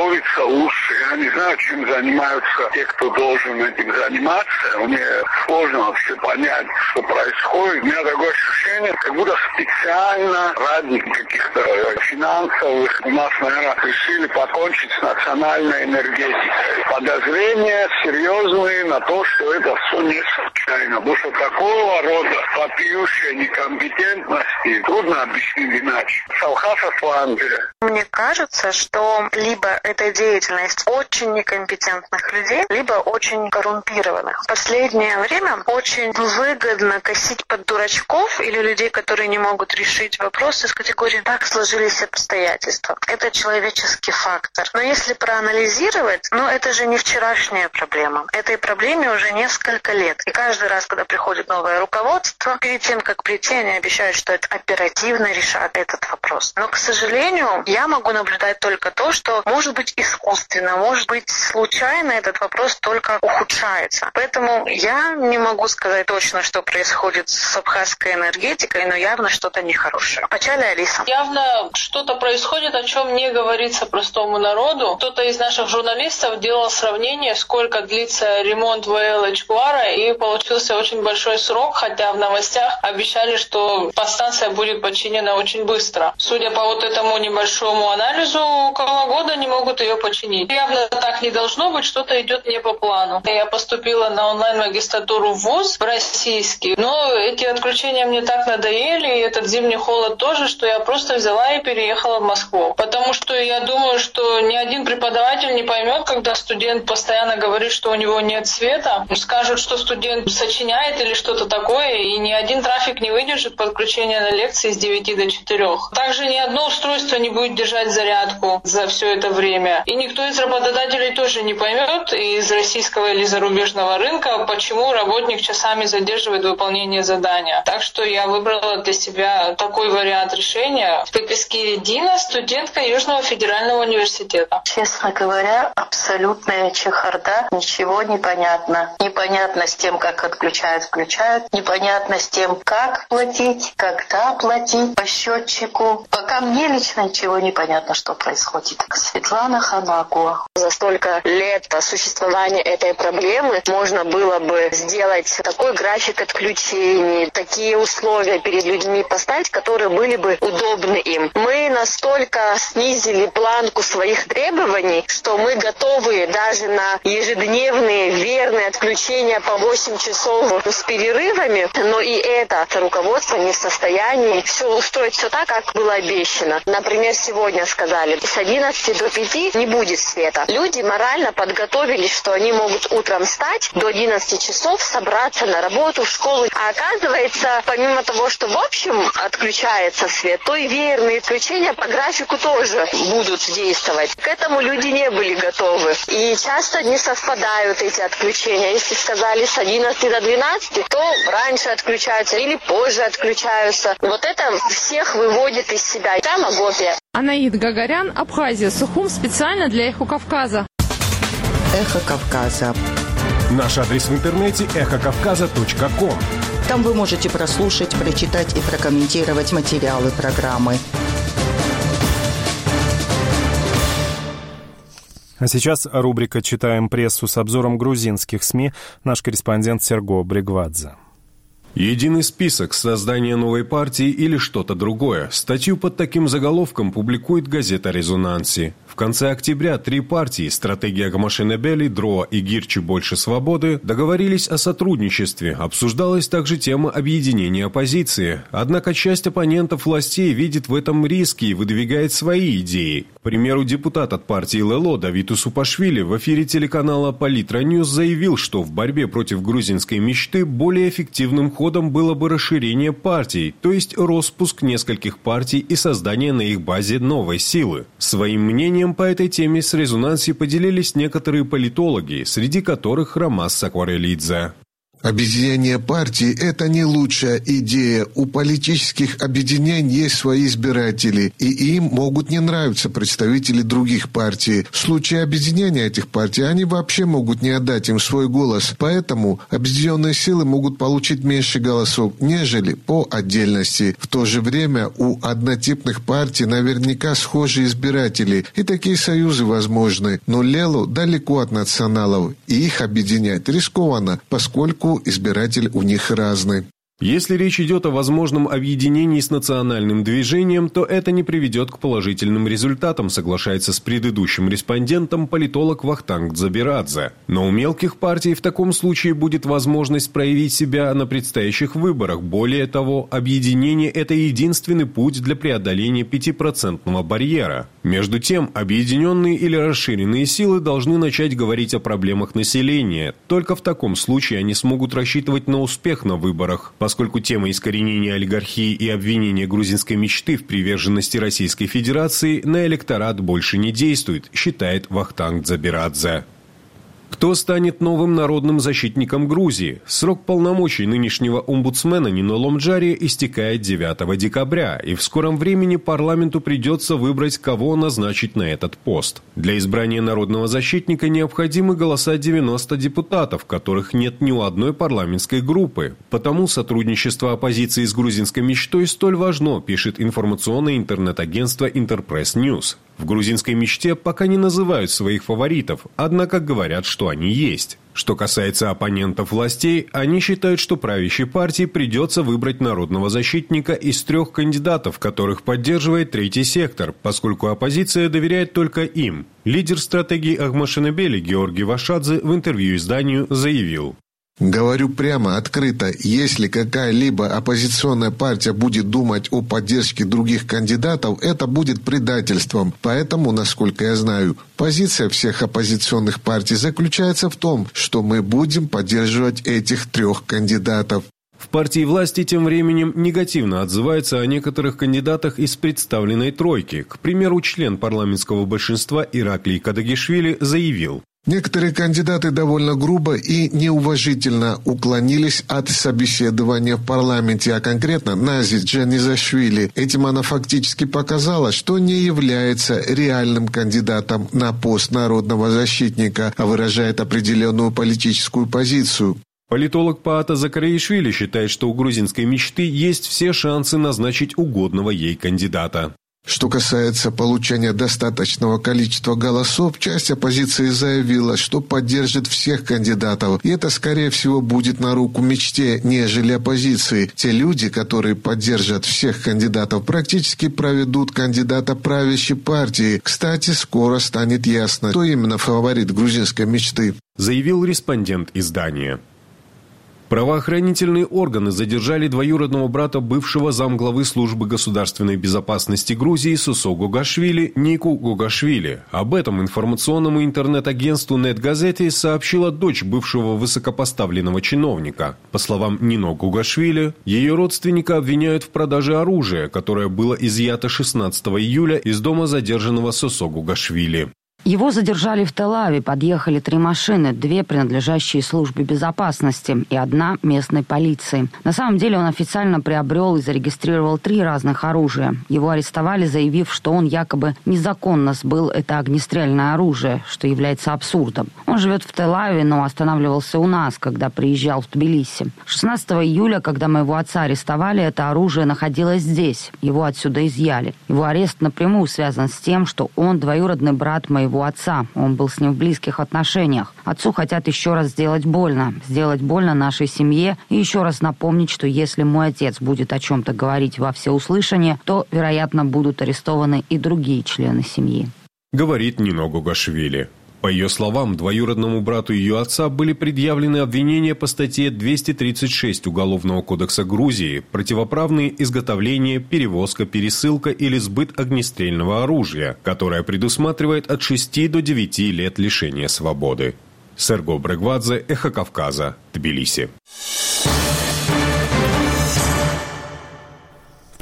Speaker 13: гораздо лучше. Я не знаю, чем занимаются те, кто должен этим заниматься. Мне сложно вообще понять, что происходит. У меня такое ощущение, как будто специально ради каких-то финансовых у нас, наверное, решили покончить с национальной энергетикой. Подозрения серьезные на то, что это все не случайно. Потому что такого рода вопиющей некомпетентности трудно объяснить иначе. Салхас Асландия.
Speaker 14: Мне кажется, что либо это деятельность очень некомпетентных людей, либо очень коррумпированных. В последнее время очень выгодно косить под дурачков или людей, которые не могут решить вопросы из категории «так сложились обстоятельства». Это человеческий фактор. Но если проанализировать, ну это же не вчерашняя проблема. Этой проблеме уже несколько лет. И каждый раз, когда приходит новое руководство, перед тем, как прийти, они обещают, что это оперативно решат этот вопрос. Но, к сожалению, я могу наблюдать только то, что может быть искусственно, может быть случайно этот вопрос только ухудшается. Поэтому я не могу сказать точно, что происходит с абхазской энергетикой, но явно что-то нехорошее. Почали, Алиса.
Speaker 15: Явно что-то происходит, о чем не говорится простому народу. Кто-то из наших журналистов делал сравнение, сколько длится ремонт ВЛ Эчкуара, и получился очень большой срок, хотя в новостях обещали, что подстанция будет починена очень быстро. Судя по вот этому небольшому анализу, около года не могут ее починить. Явно так не должно быть, что-то идет не по плану. Я поступила на онлайн-магистратуру в ВУЗ, в российский, но эти отключения мне так надоели, и этот зимний холод тоже, что я просто взяла и переехала в Москву. Потому что я думаю, что ни один преподаватель не поймет, когда студент постоянно говорит, что у него нет света. Скажут, что студент сочиняет или что-то такое, и ни один трафик не выдержит подключения на лекции с девяти до четырёх. Также ни одно устройство не будет держать зарядку за все это время. И никто из работодателей тоже не поймет из российского или зарубежного рынка, почему работник часами задерживает выполнение задания. Так что я выбрала для себя такой вариант решения. Пепескири Дина, студентка Южного федерального университета.
Speaker 16: Честно говоря, абсолютная чехарда, ничего не понятно. Непонятно с тем, как отключают, включают. Непонятно с тем, как платить, когда платить по счетчику. Пока мне лично ничего не понятно, что происходит. Светлана Ханакова.
Speaker 17: За столько лет существования этой проблемы можно было бы сделать такой график отключений, такие условия перед людьми поставить, которые были бы удобны им. Мы настолько снизили планку своих требований, что мы готовы даже на ежедневные верные отключения по восемь часов с перерывами, но и это руководство не в состоянии все устроить все так, как было обещано. Например, сегодня сказали, с одиннадцати до пяти не будет света. Люди морально подготовились, что они могут утром встать, до одиннадцати часов собраться на работу, в школу. А оказывается, помимо того, что в общем отключается свет, то и веерные отключения по графику тоже будут действовать. К этому люди не были готовы. И часто не совпадают эти отключения. Если сказали с одиннадцати до двенадцати, то раньше отключаются или позже отключаются. Вот это всех выводит из себя. Там Агопия.
Speaker 11: Анаид Гагарян, Абхазия, Сухум, специально для Эхо Кавказа.
Speaker 10: Эхо Кавказа.
Speaker 1: Наш адрес в интернете эхо кавказа точка ком.
Speaker 10: Там вы можете прослушать, прочитать и прокомментировать материалы программы.
Speaker 1: А сейчас рубрика «Читаем прессу» с обзором грузинских СМИ. Наш корреспондент Серго Бригвадзе.
Speaker 5: Единый список, создание новой партии или что-то другое. Статью под таким заголовком публикует газета «Резонанси». В конце октября три партии «Стратегия Гамашенебели», «Дроа» и «Гирчи. Больше свободы» договорились о сотрудничестве. Обсуждалась также тема объединения оппозиции. Однако часть оппонентов властей видит в этом риски и выдвигает свои идеи. К примеру, депутат от партии ЛЛО Давид Усупашвили в эфире телеканала «Политра Ньюс» заявил, что в борьбе против грузинской мечты более эффективным ходом было бы расширение партий, то есть распуск нескольких партий и создание на их базе новой силы. Своим мнением по этой теме с «Резонанси» поделились некоторые политологи, среди которых Ромас Сакварелидзе.
Speaker 7: Объединение партий – это не лучшая идея. У политических объединений есть свои избиратели, и им могут не нравиться представители других партий. В случае объединения этих партий они вообще могут не отдать им свой голос. Поэтому объединенные силы могут получить меньше голосов, нежели по отдельности. В то же время у однотипных партий наверняка схожие избиратели, и такие союзы возможны. Но Лелу далеко от националов, и их объединять рискованно, поскольку избиратель у них разный.
Speaker 5: Если речь идет о возможном объединении с национальным движением, то это не приведет к положительным результатам, соглашается с предыдущим респондентом политолог Вахтанг Дзабирадзе. Но у мелких партий в таком случае будет возможность проявить себя на предстоящих выборах. Более того, объединение – это единственный путь для преодоления пятипроцентного барьера. Между тем, объединенные или расширенные силы должны начать говорить о проблемах населения. Только в таком случае они смогут рассчитывать на успех на выборах. Поскольку тема искоренения олигархии и обвинения грузинской мечты в приверженности Российской Федерации на электорат больше не действует, считает Вахтанг Дзабирадзе. Кто станет новым народным защитником Грузии? Срок полномочий нынешнего омбудсмена Нино Ломджари истекает девятого декабря, и в скором времени парламенту придется выбрать, кого назначить на этот пост. Для избрания народного защитника необходимы голоса девяноста депутатов, которых нет ни у одной парламентской группы. Потому сотрудничество оппозиции с грузинской мечтой столь важно, пишет информационное интернет-агентство Интерпресс Ньюс. В грузинской мечте пока не называют своих фаворитов, однако говорят, что они есть. Что касается оппонентов властей, они считают, что правящей партии придется выбрать народного защитника из трех кандидатов, которых поддерживает третий сектор, поскольку оппозиция доверяет только им. Лидер стратегии Агмашенебели Георгий Вашадзе в интервью изданию заявил:
Speaker 7: Говорю прямо, открыто, если какая-либо оппозиционная партия будет думать о поддержке других кандидатов, это будет предательством. Поэтому, насколько я знаю, позиция всех оппозиционных партий заключается в том, что мы будем поддерживать этих трех кандидатов.
Speaker 5: В партии власти тем временем негативно отзывается о некоторых кандидатах из представленной тройки. К примеру, член парламентского большинства Ираклий Кадагишвили заявил:
Speaker 7: Некоторые кандидаты довольно грубо и неуважительно уклонились от собеседования в парламенте, а конкретно Нази Джанизашвили. Этим она фактически показала, что не является реальным кандидатом на пост народного защитника, а выражает определенную политическую позицию.
Speaker 5: Политолог Паата Закараишвили считает, что у грузинской мечты есть все шансы назначить угодного ей кандидата.
Speaker 7: Что касается получения достаточного количества голосов, часть оппозиции заявила, что поддержит всех кандидатов, и это, скорее всего, будет на руку мечте, нежели оппозиции. Те люди, которые поддержат всех кандидатов, практически проведут кандидата правящей партии. Кстати, скоро станет ясно, кто именно фаворит грузинской мечты,
Speaker 5: заявил респондент издания. Правоохранительные органы задержали двоюродного брата бывшего замглавы службы государственной безопасности Грузии Сусо Гогашвили Нику Гогашвили. Об этом информационному интернет-агентству NetGazette сообщила дочь бывшего высокопоставленного чиновника. По словам Нино Гогашвили, ее родственника обвиняют в продаже оружия, которое было изъято шестнадцатого июля из дома задержанного Сусо Гогашвили.
Speaker 6: Его задержали в Тель-Авиве, подъехали три машины, две принадлежащие службе безопасности и одна местной полиции. На самом деле он официально приобрел и зарегистрировал три разных оружия. Его арестовали, заявив, что он якобы незаконно сбыл это огнестрельное оружие, что является абсурдом. Он живет в Тель-Авиве, но останавливался у нас, когда приезжал в Тбилиси. шестнадцатого июля, когда моего отца арестовали, это оружие находилось здесь. Его отсюда изъяли. Его арест напрямую связан с тем, что он двоюродный брат моего отца. Он был с ним в близких отношениях. Отцу хотят еще раз сделать больно. Сделать больно нашей семье и еще раз напомнить, что если мой отец будет о чем-то говорить во всеуслышание, то, вероятно, будут арестованы и другие члены семьи.
Speaker 5: Говорит Нино Гогашвили. По ее словам, двоюродному брату ее отца были предъявлены обвинения по статье двести тридцать шесть Уголовного кодекса Грузии «Противоправные изготовление, перевозка, пересылка или сбыт огнестрельного оружия», которое предусматривает от шести до девяти лет лишения свободы. Серго Брегвадзе, Эхо Кавказа, Тбилиси.
Speaker 1: В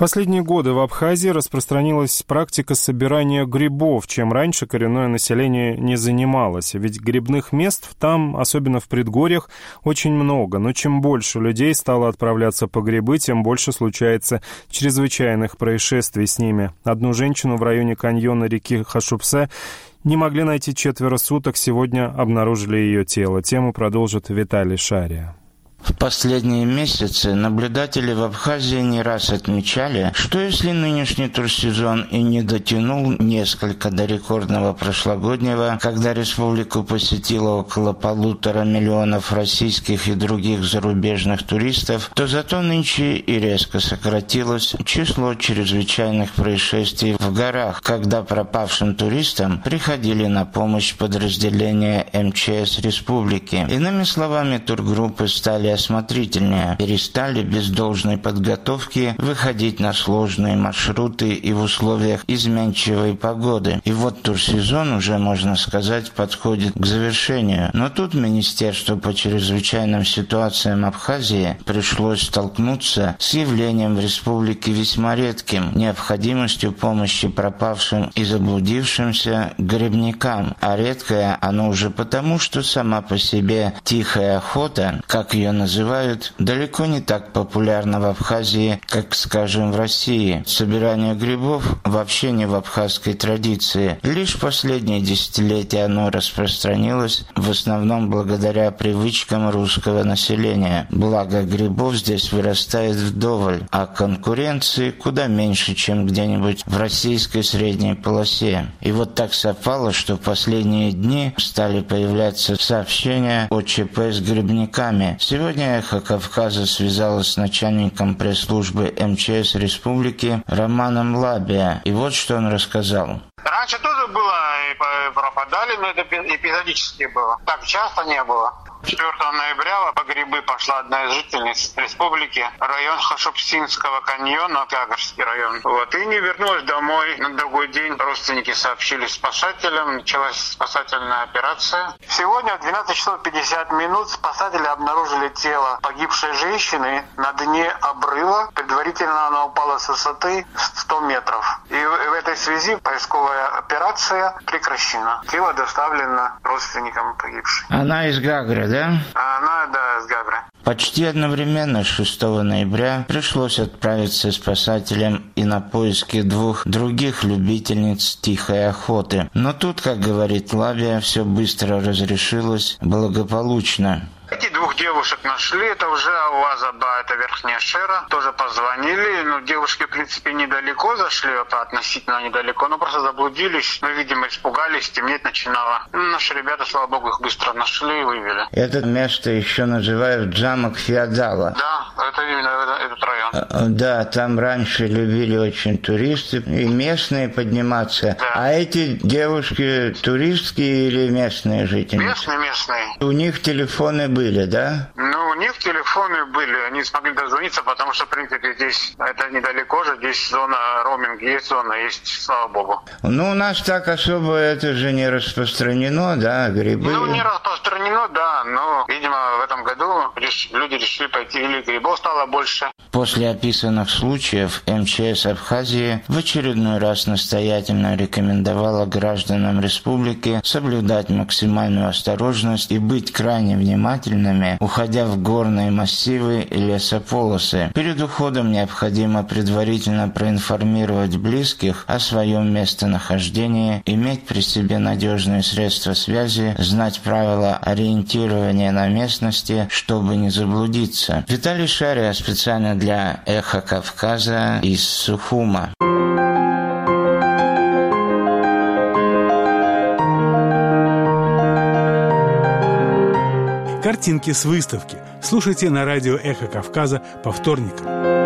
Speaker 1: последние годы в Абхазии распространилась практика собирания грибов, чем раньше коренное население не занималось. Ведь грибных мест там, особенно в предгорьях, очень много. Но чем больше людей стало отправляться по грибы, тем больше случается чрезвычайных происшествий с ними. Одну женщину в районе каньона реки Хашупсе не могли найти четверо суток. Сегодня обнаружили ее тело. Тему продолжит Виталий Шария.
Speaker 18: В последние месяцы наблюдатели в Абхазии не раз отмечали, что если нынешний турсезон и не дотянул несколько до рекордного прошлогоднего, когда республику посетило около полутора миллионов российских и других зарубежных туристов, то зато нынче и резко сократилось число чрезвычайных происшествий в горах, когда пропавшим туристам приходили на помощь подразделения эм че эс республики. Иными словами, тургруппы стали осмотрительнее, перестали без должной подготовки выходить на сложные маршруты и в условиях изменчивой погоды. И вот турсезон уже, можно сказать, подходит к завершению. Но тут Министерству по чрезвычайным ситуациям Абхазии пришлось столкнуться с явлением в республике весьма редким – необходимостью помощи пропавшим и заблудившимся грибникам. А редкое оно уже потому, что сама по себе тихая охота, как ее называют, далеко не так популярна в Абхазии, как, скажем, в России. Собирание грибов вообще не в абхазской традиции. Лишь последние десятилетия оно распространилось, в основном благодаря привычкам русского населения. Благо грибов здесь вырастает вдоволь, а конкуренции куда меньше, чем где-нибудь в российской средней полосе. И вот так совпало, что в последние дни стали появляться сообщения о ЧП с грибниками. Сегодня «Эхо Кавказа» связалась с начальником пресс-службы эм че эс республики Романом Лабия. И вот что он рассказал.
Speaker 19: Раньше тоже было, и пропадали, но это эпизодически было. Так часто не было. четвёртого ноября по грибы пошла одна из жительниц республики, район Хашупсинского каньона, Кагарский район. Вот, и не вернулась домой. На другой день родственники сообщили спасателям, началась спасательная операция. Сегодня в двенадцать часов пятьдесят минут спасатели обнаружили тело погибшей женщины на дне обрыва. Предварительно она упала с высоты сто метров. И в этой связи поисковая операция прекращена. Тело доставлено родственникам погибшей.
Speaker 18: Она из Гагры, да?
Speaker 19: Она, да, из Гагры.
Speaker 18: Почти одновременно, шестого ноября, пришлось отправиться спасателям и на поиски двух других любительниц тихой охоты. Но тут, как говорит Лабия, все быстро разрешилось благополучно.
Speaker 19: Эти двух девушек нашли, это уже Ауазаба, это Верхняя Шера, тоже позвонили, ну, девушки, в принципе, недалеко зашли, это относительно недалеко, но просто заблудились, ну, видимо, испугались, темнеть начинало. Ну, наши ребята, слава богу, их быстро нашли и вывели.
Speaker 18: Это место еще называют Джамак Феодала.
Speaker 19: Да, это именно этот район.
Speaker 18: Да, там раньше любили очень туристы и местные подниматься. Да. А эти девушки туристские или местные жители?
Speaker 19: Местные, местные.
Speaker 18: У них телефоны были. Были, да?
Speaker 19: Ну, у них телефоны были, они смогли дозвониться, потому что, в принципе, здесь, это недалеко же, здесь зона роуминг, есть зона, есть, слава богу.
Speaker 18: Ну, у нас так особо это же не распространено, да, грибы?
Speaker 19: Ну, не распространено, да, но, видимо, в этом году люди решили пойти, или грибов стало больше.
Speaker 18: После описанных случаев эм че эс Абхазии в очередной раз настоятельно рекомендовала гражданам республики соблюдать максимальную осторожность и быть крайне внимательными, уходя в горные массивы и лесополосы. Перед уходом необходимо предварительно проинформировать близких о своем местонахождении, иметь при себе надежные средства связи, знать правила ориентирования на местности, чтобы не заблудиться. Виталий Шария специально для «Эхо Кавказа» из Сухума.
Speaker 20: Картинки с выставки. Слушайте на радио «Эхо Кавказа» по вторникам.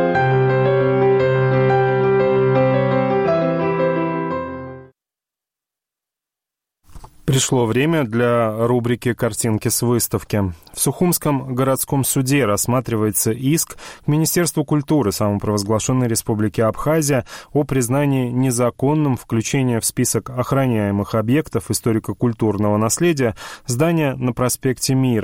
Speaker 1: Пришло время для рубрики «Картинки с выставки». В Сухумском городском суде рассматривается иск к Министерству культуры самопровозглашенной Республики Абхазия о признании незаконным включения в список охраняемых объектов историко-культурного наследия здания на проспекте Мира.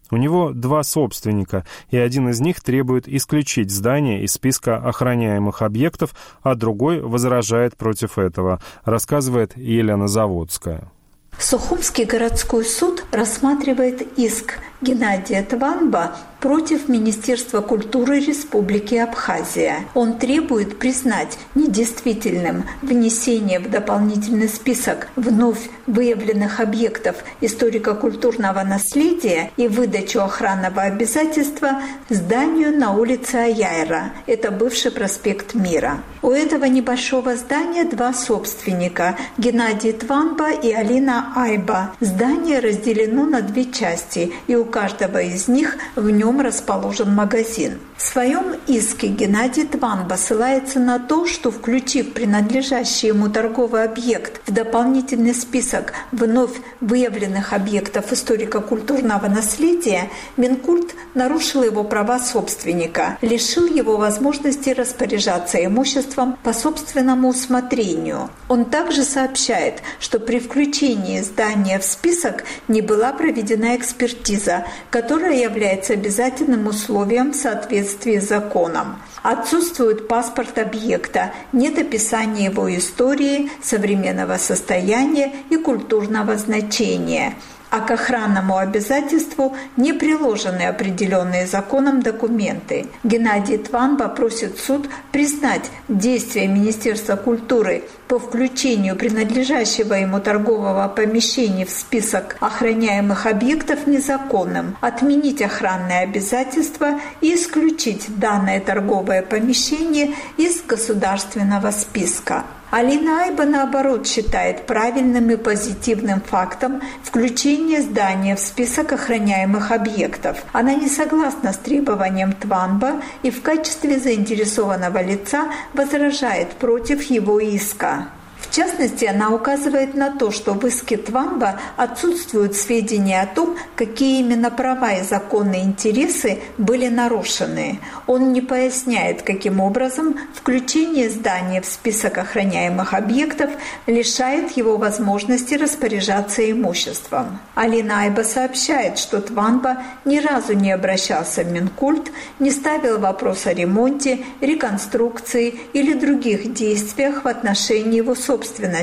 Speaker 1: У него два собственника, и один из них требует исключить здание из списка охраняемых объектов, а другой возражает против этого, рассказывает Елена Заводская.
Speaker 21: Сухумский городской суд рассматривает иск Геннадия Тванба против Министерства культуры Республики Абхазия. Он требует признать недействительным внесение в дополнительный список вновь выявленных объектов историко-культурного наследия и выдачу охранного обязательства зданию на улице Аяйра. Это бывший проспект Мира. У этого небольшого здания два собственника – Геннадий Тванба и Алина Айба. Здание разделено на две части, и у каждого из них в нем расположен магазин. В своем иске Геннадий Тванба ссылается на то, что, включив принадлежащий ему торговый объект в дополнительный список вновь выявленных объектов историко-культурного наследия, Минкульт нарушил его права собственника, лишил его возможности распоряжаться имуществом по собственному усмотрению. Он также сообщает, что при включении здания в список не была проведена экспертиза, которая является обязательным условием в соответствии с законом. Отсутствует паспорт объекта, нет описания его истории, современного состояния и культурного значения. А к охранному обязательству не приложены определенные законом документы. Геннадий Тванба просит суд признать действия Министерства культуры по включению принадлежащего ему торгового помещения в список охраняемых объектов незаконным, отменить охранные обязательства и исключить данное торговое помещение из государственного списка. Алина Айба, наоборот, считает правильным и позитивным фактом включение здания в список охраняемых объектов. Она не согласна с требованием Тванба и в качестве заинтересованного лица возражает против его иска. В частности, она указывает на то, что в иске Тванба отсутствуют сведения о том, какие именно права и законные интересы были нарушены. Он не поясняет, каким образом включение здания в список охраняемых объектов лишает его возможности распоряжаться имуществом. Алина Айба сообщает, что Тванба ни разу не обращался в Минкульт, не ставил вопрос о ремонте, реконструкции или других действиях в отношении его собственности,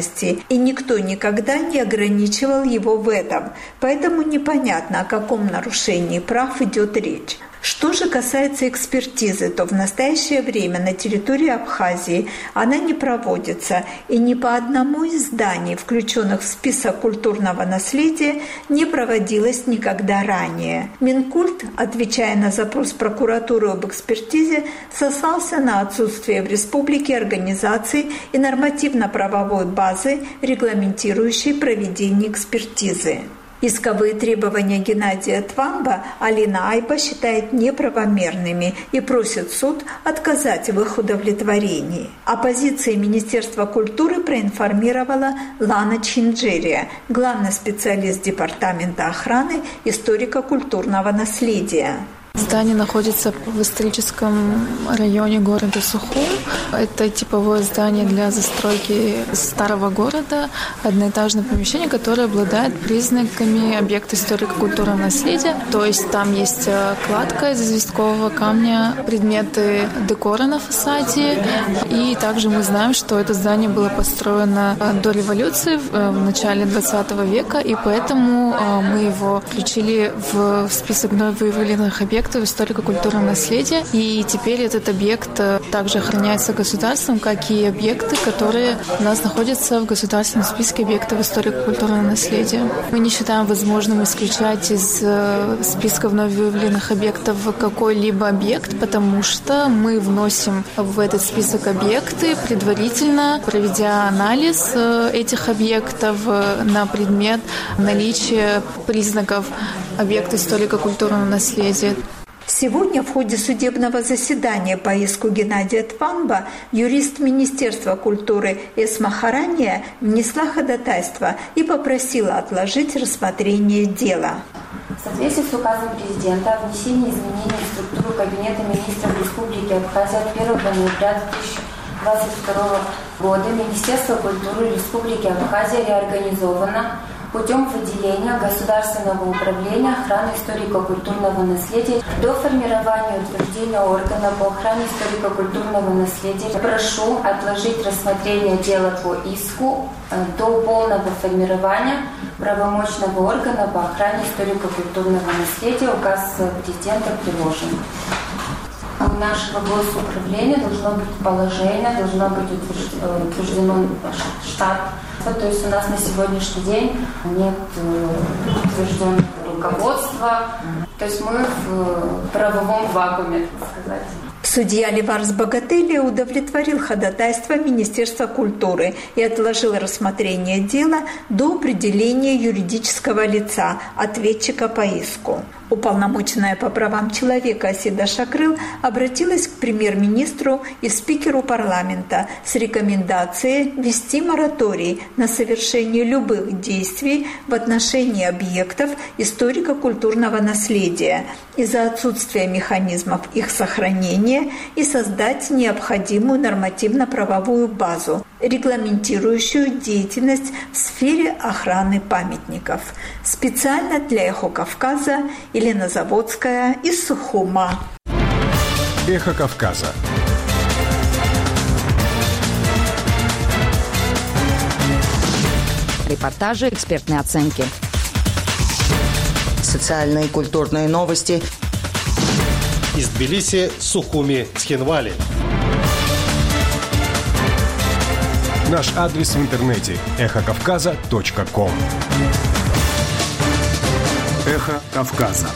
Speaker 21: и никто никогда не ограничивал его в этом, поэтому непонятно, о каком нарушении прав идет речь. Что же касается экспертизы, то в настоящее время на территории Абхазии она не проводится, и ни по одному из зданий, включенных в список культурного наследия, не проводилась никогда ранее. Минкульт, отвечая на запрос прокуратуры об экспертизе, сослался на отсутствие в республике организаций и нормативно-правовой базы, регламентирующей проведение экспертизы. Исковые требования Геннадия Тванба Алина Айба считает неправомерными и просит суд отказать в их удовлетворении. О позиции Министерства культуры проинформировала Лана Чинджерия, главный специалист Департамента охраны историко-культурного наследия.
Speaker 22: Здание находится в историческом районе города Сухум. Это типовое здание для застройки старого города, одноэтажное помещение, которое обладает признаками объекта историко-культурного наследия. То есть там есть кладка из известкового камня, предметы декора на фасаде. И также мы знаем, что это здание было построено до революции в начале двадцатого века, и поэтому мы его включили в список вновь выявленных объектов историко-культурного наследия. И теперь этот объект также охраняется государством, как и объекты, которые у нас находятся в государственном списке объектов историко-культурного наследия. Мы не считаем возможным исключать из списка вновь выявленных объектов какой-либо объект, потому что мы вносим в этот список объекты, предварительно проведя анализ этих объектов на предмет наличия признаков объекта историко-культурного наследия.
Speaker 21: Сегодня в ходе судебного заседания по иску Геннадия Тванба юрист Министерства культуры Эсма Харания внесла ходатайство и попросила отложить рассмотрение дела.
Speaker 23: В соответствии с указом президента о внесении изменений в структуру Кабинета министров Республики Абхазия от первого ноября две тысячи двадцать второго года Министерство культуры Республики Абхазия реорганизовано, путем выделения государственного управления охраны историко-культурного наследия до формирования и утверждения органа по охране историко-культурного наследия. Прошу отложить рассмотрение дела по иску до полного формирования правомочного органа по охране историко-культурного наследия. Указ президента приложен. У нашего госуправления должно быть положение, должно быть утверждено штат. То есть у нас на сегодняшний день нет утвержденного руководства. То есть мы в правовом вакууме, так сказать.
Speaker 21: Судья Ливарс Богатели удовлетворил ходатайство Министерства культуры и отложил рассмотрение дела до определения юридического лица, ответчика по иску. Уполномоченная по правам человека Асида Шакрыл обратилась к премьер-министру и спикеру парламента с рекомендацией ввести мораторий на совершение любых действий в отношении объектов историко-культурного наследия из-за отсутствия механизмов их сохранения и создать необходимую нормативно-правовую базу, регламентирующую деятельность в сфере охраны памятников. Специально для «Эхо Кавказа» Елена Заводская из Сухума.
Speaker 3: «Эхо Кавказа».
Speaker 6: Репортажи, экспертные оценки.
Speaker 10: Социальные и культурные новости.
Speaker 4: Из Тбилиси, Сухуми, Цхинвали.
Speaker 3: Наш адрес в интернете – эхо кавказа точка ком.
Speaker 1: «Эхо Кавказа».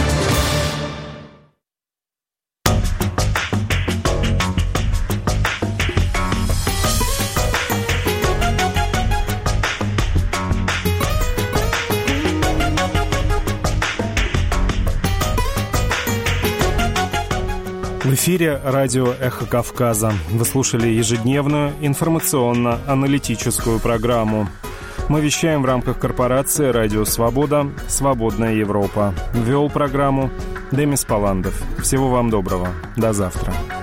Speaker 1: В эфире радио «Эхо Кавказа». Вы слушали ежедневную информационно-аналитическую программу. Мы вещаем в рамках корпорации «Радио Свобода. Свободная Европа». Вел программу Демис Паландов. Всего вам доброго. До завтра.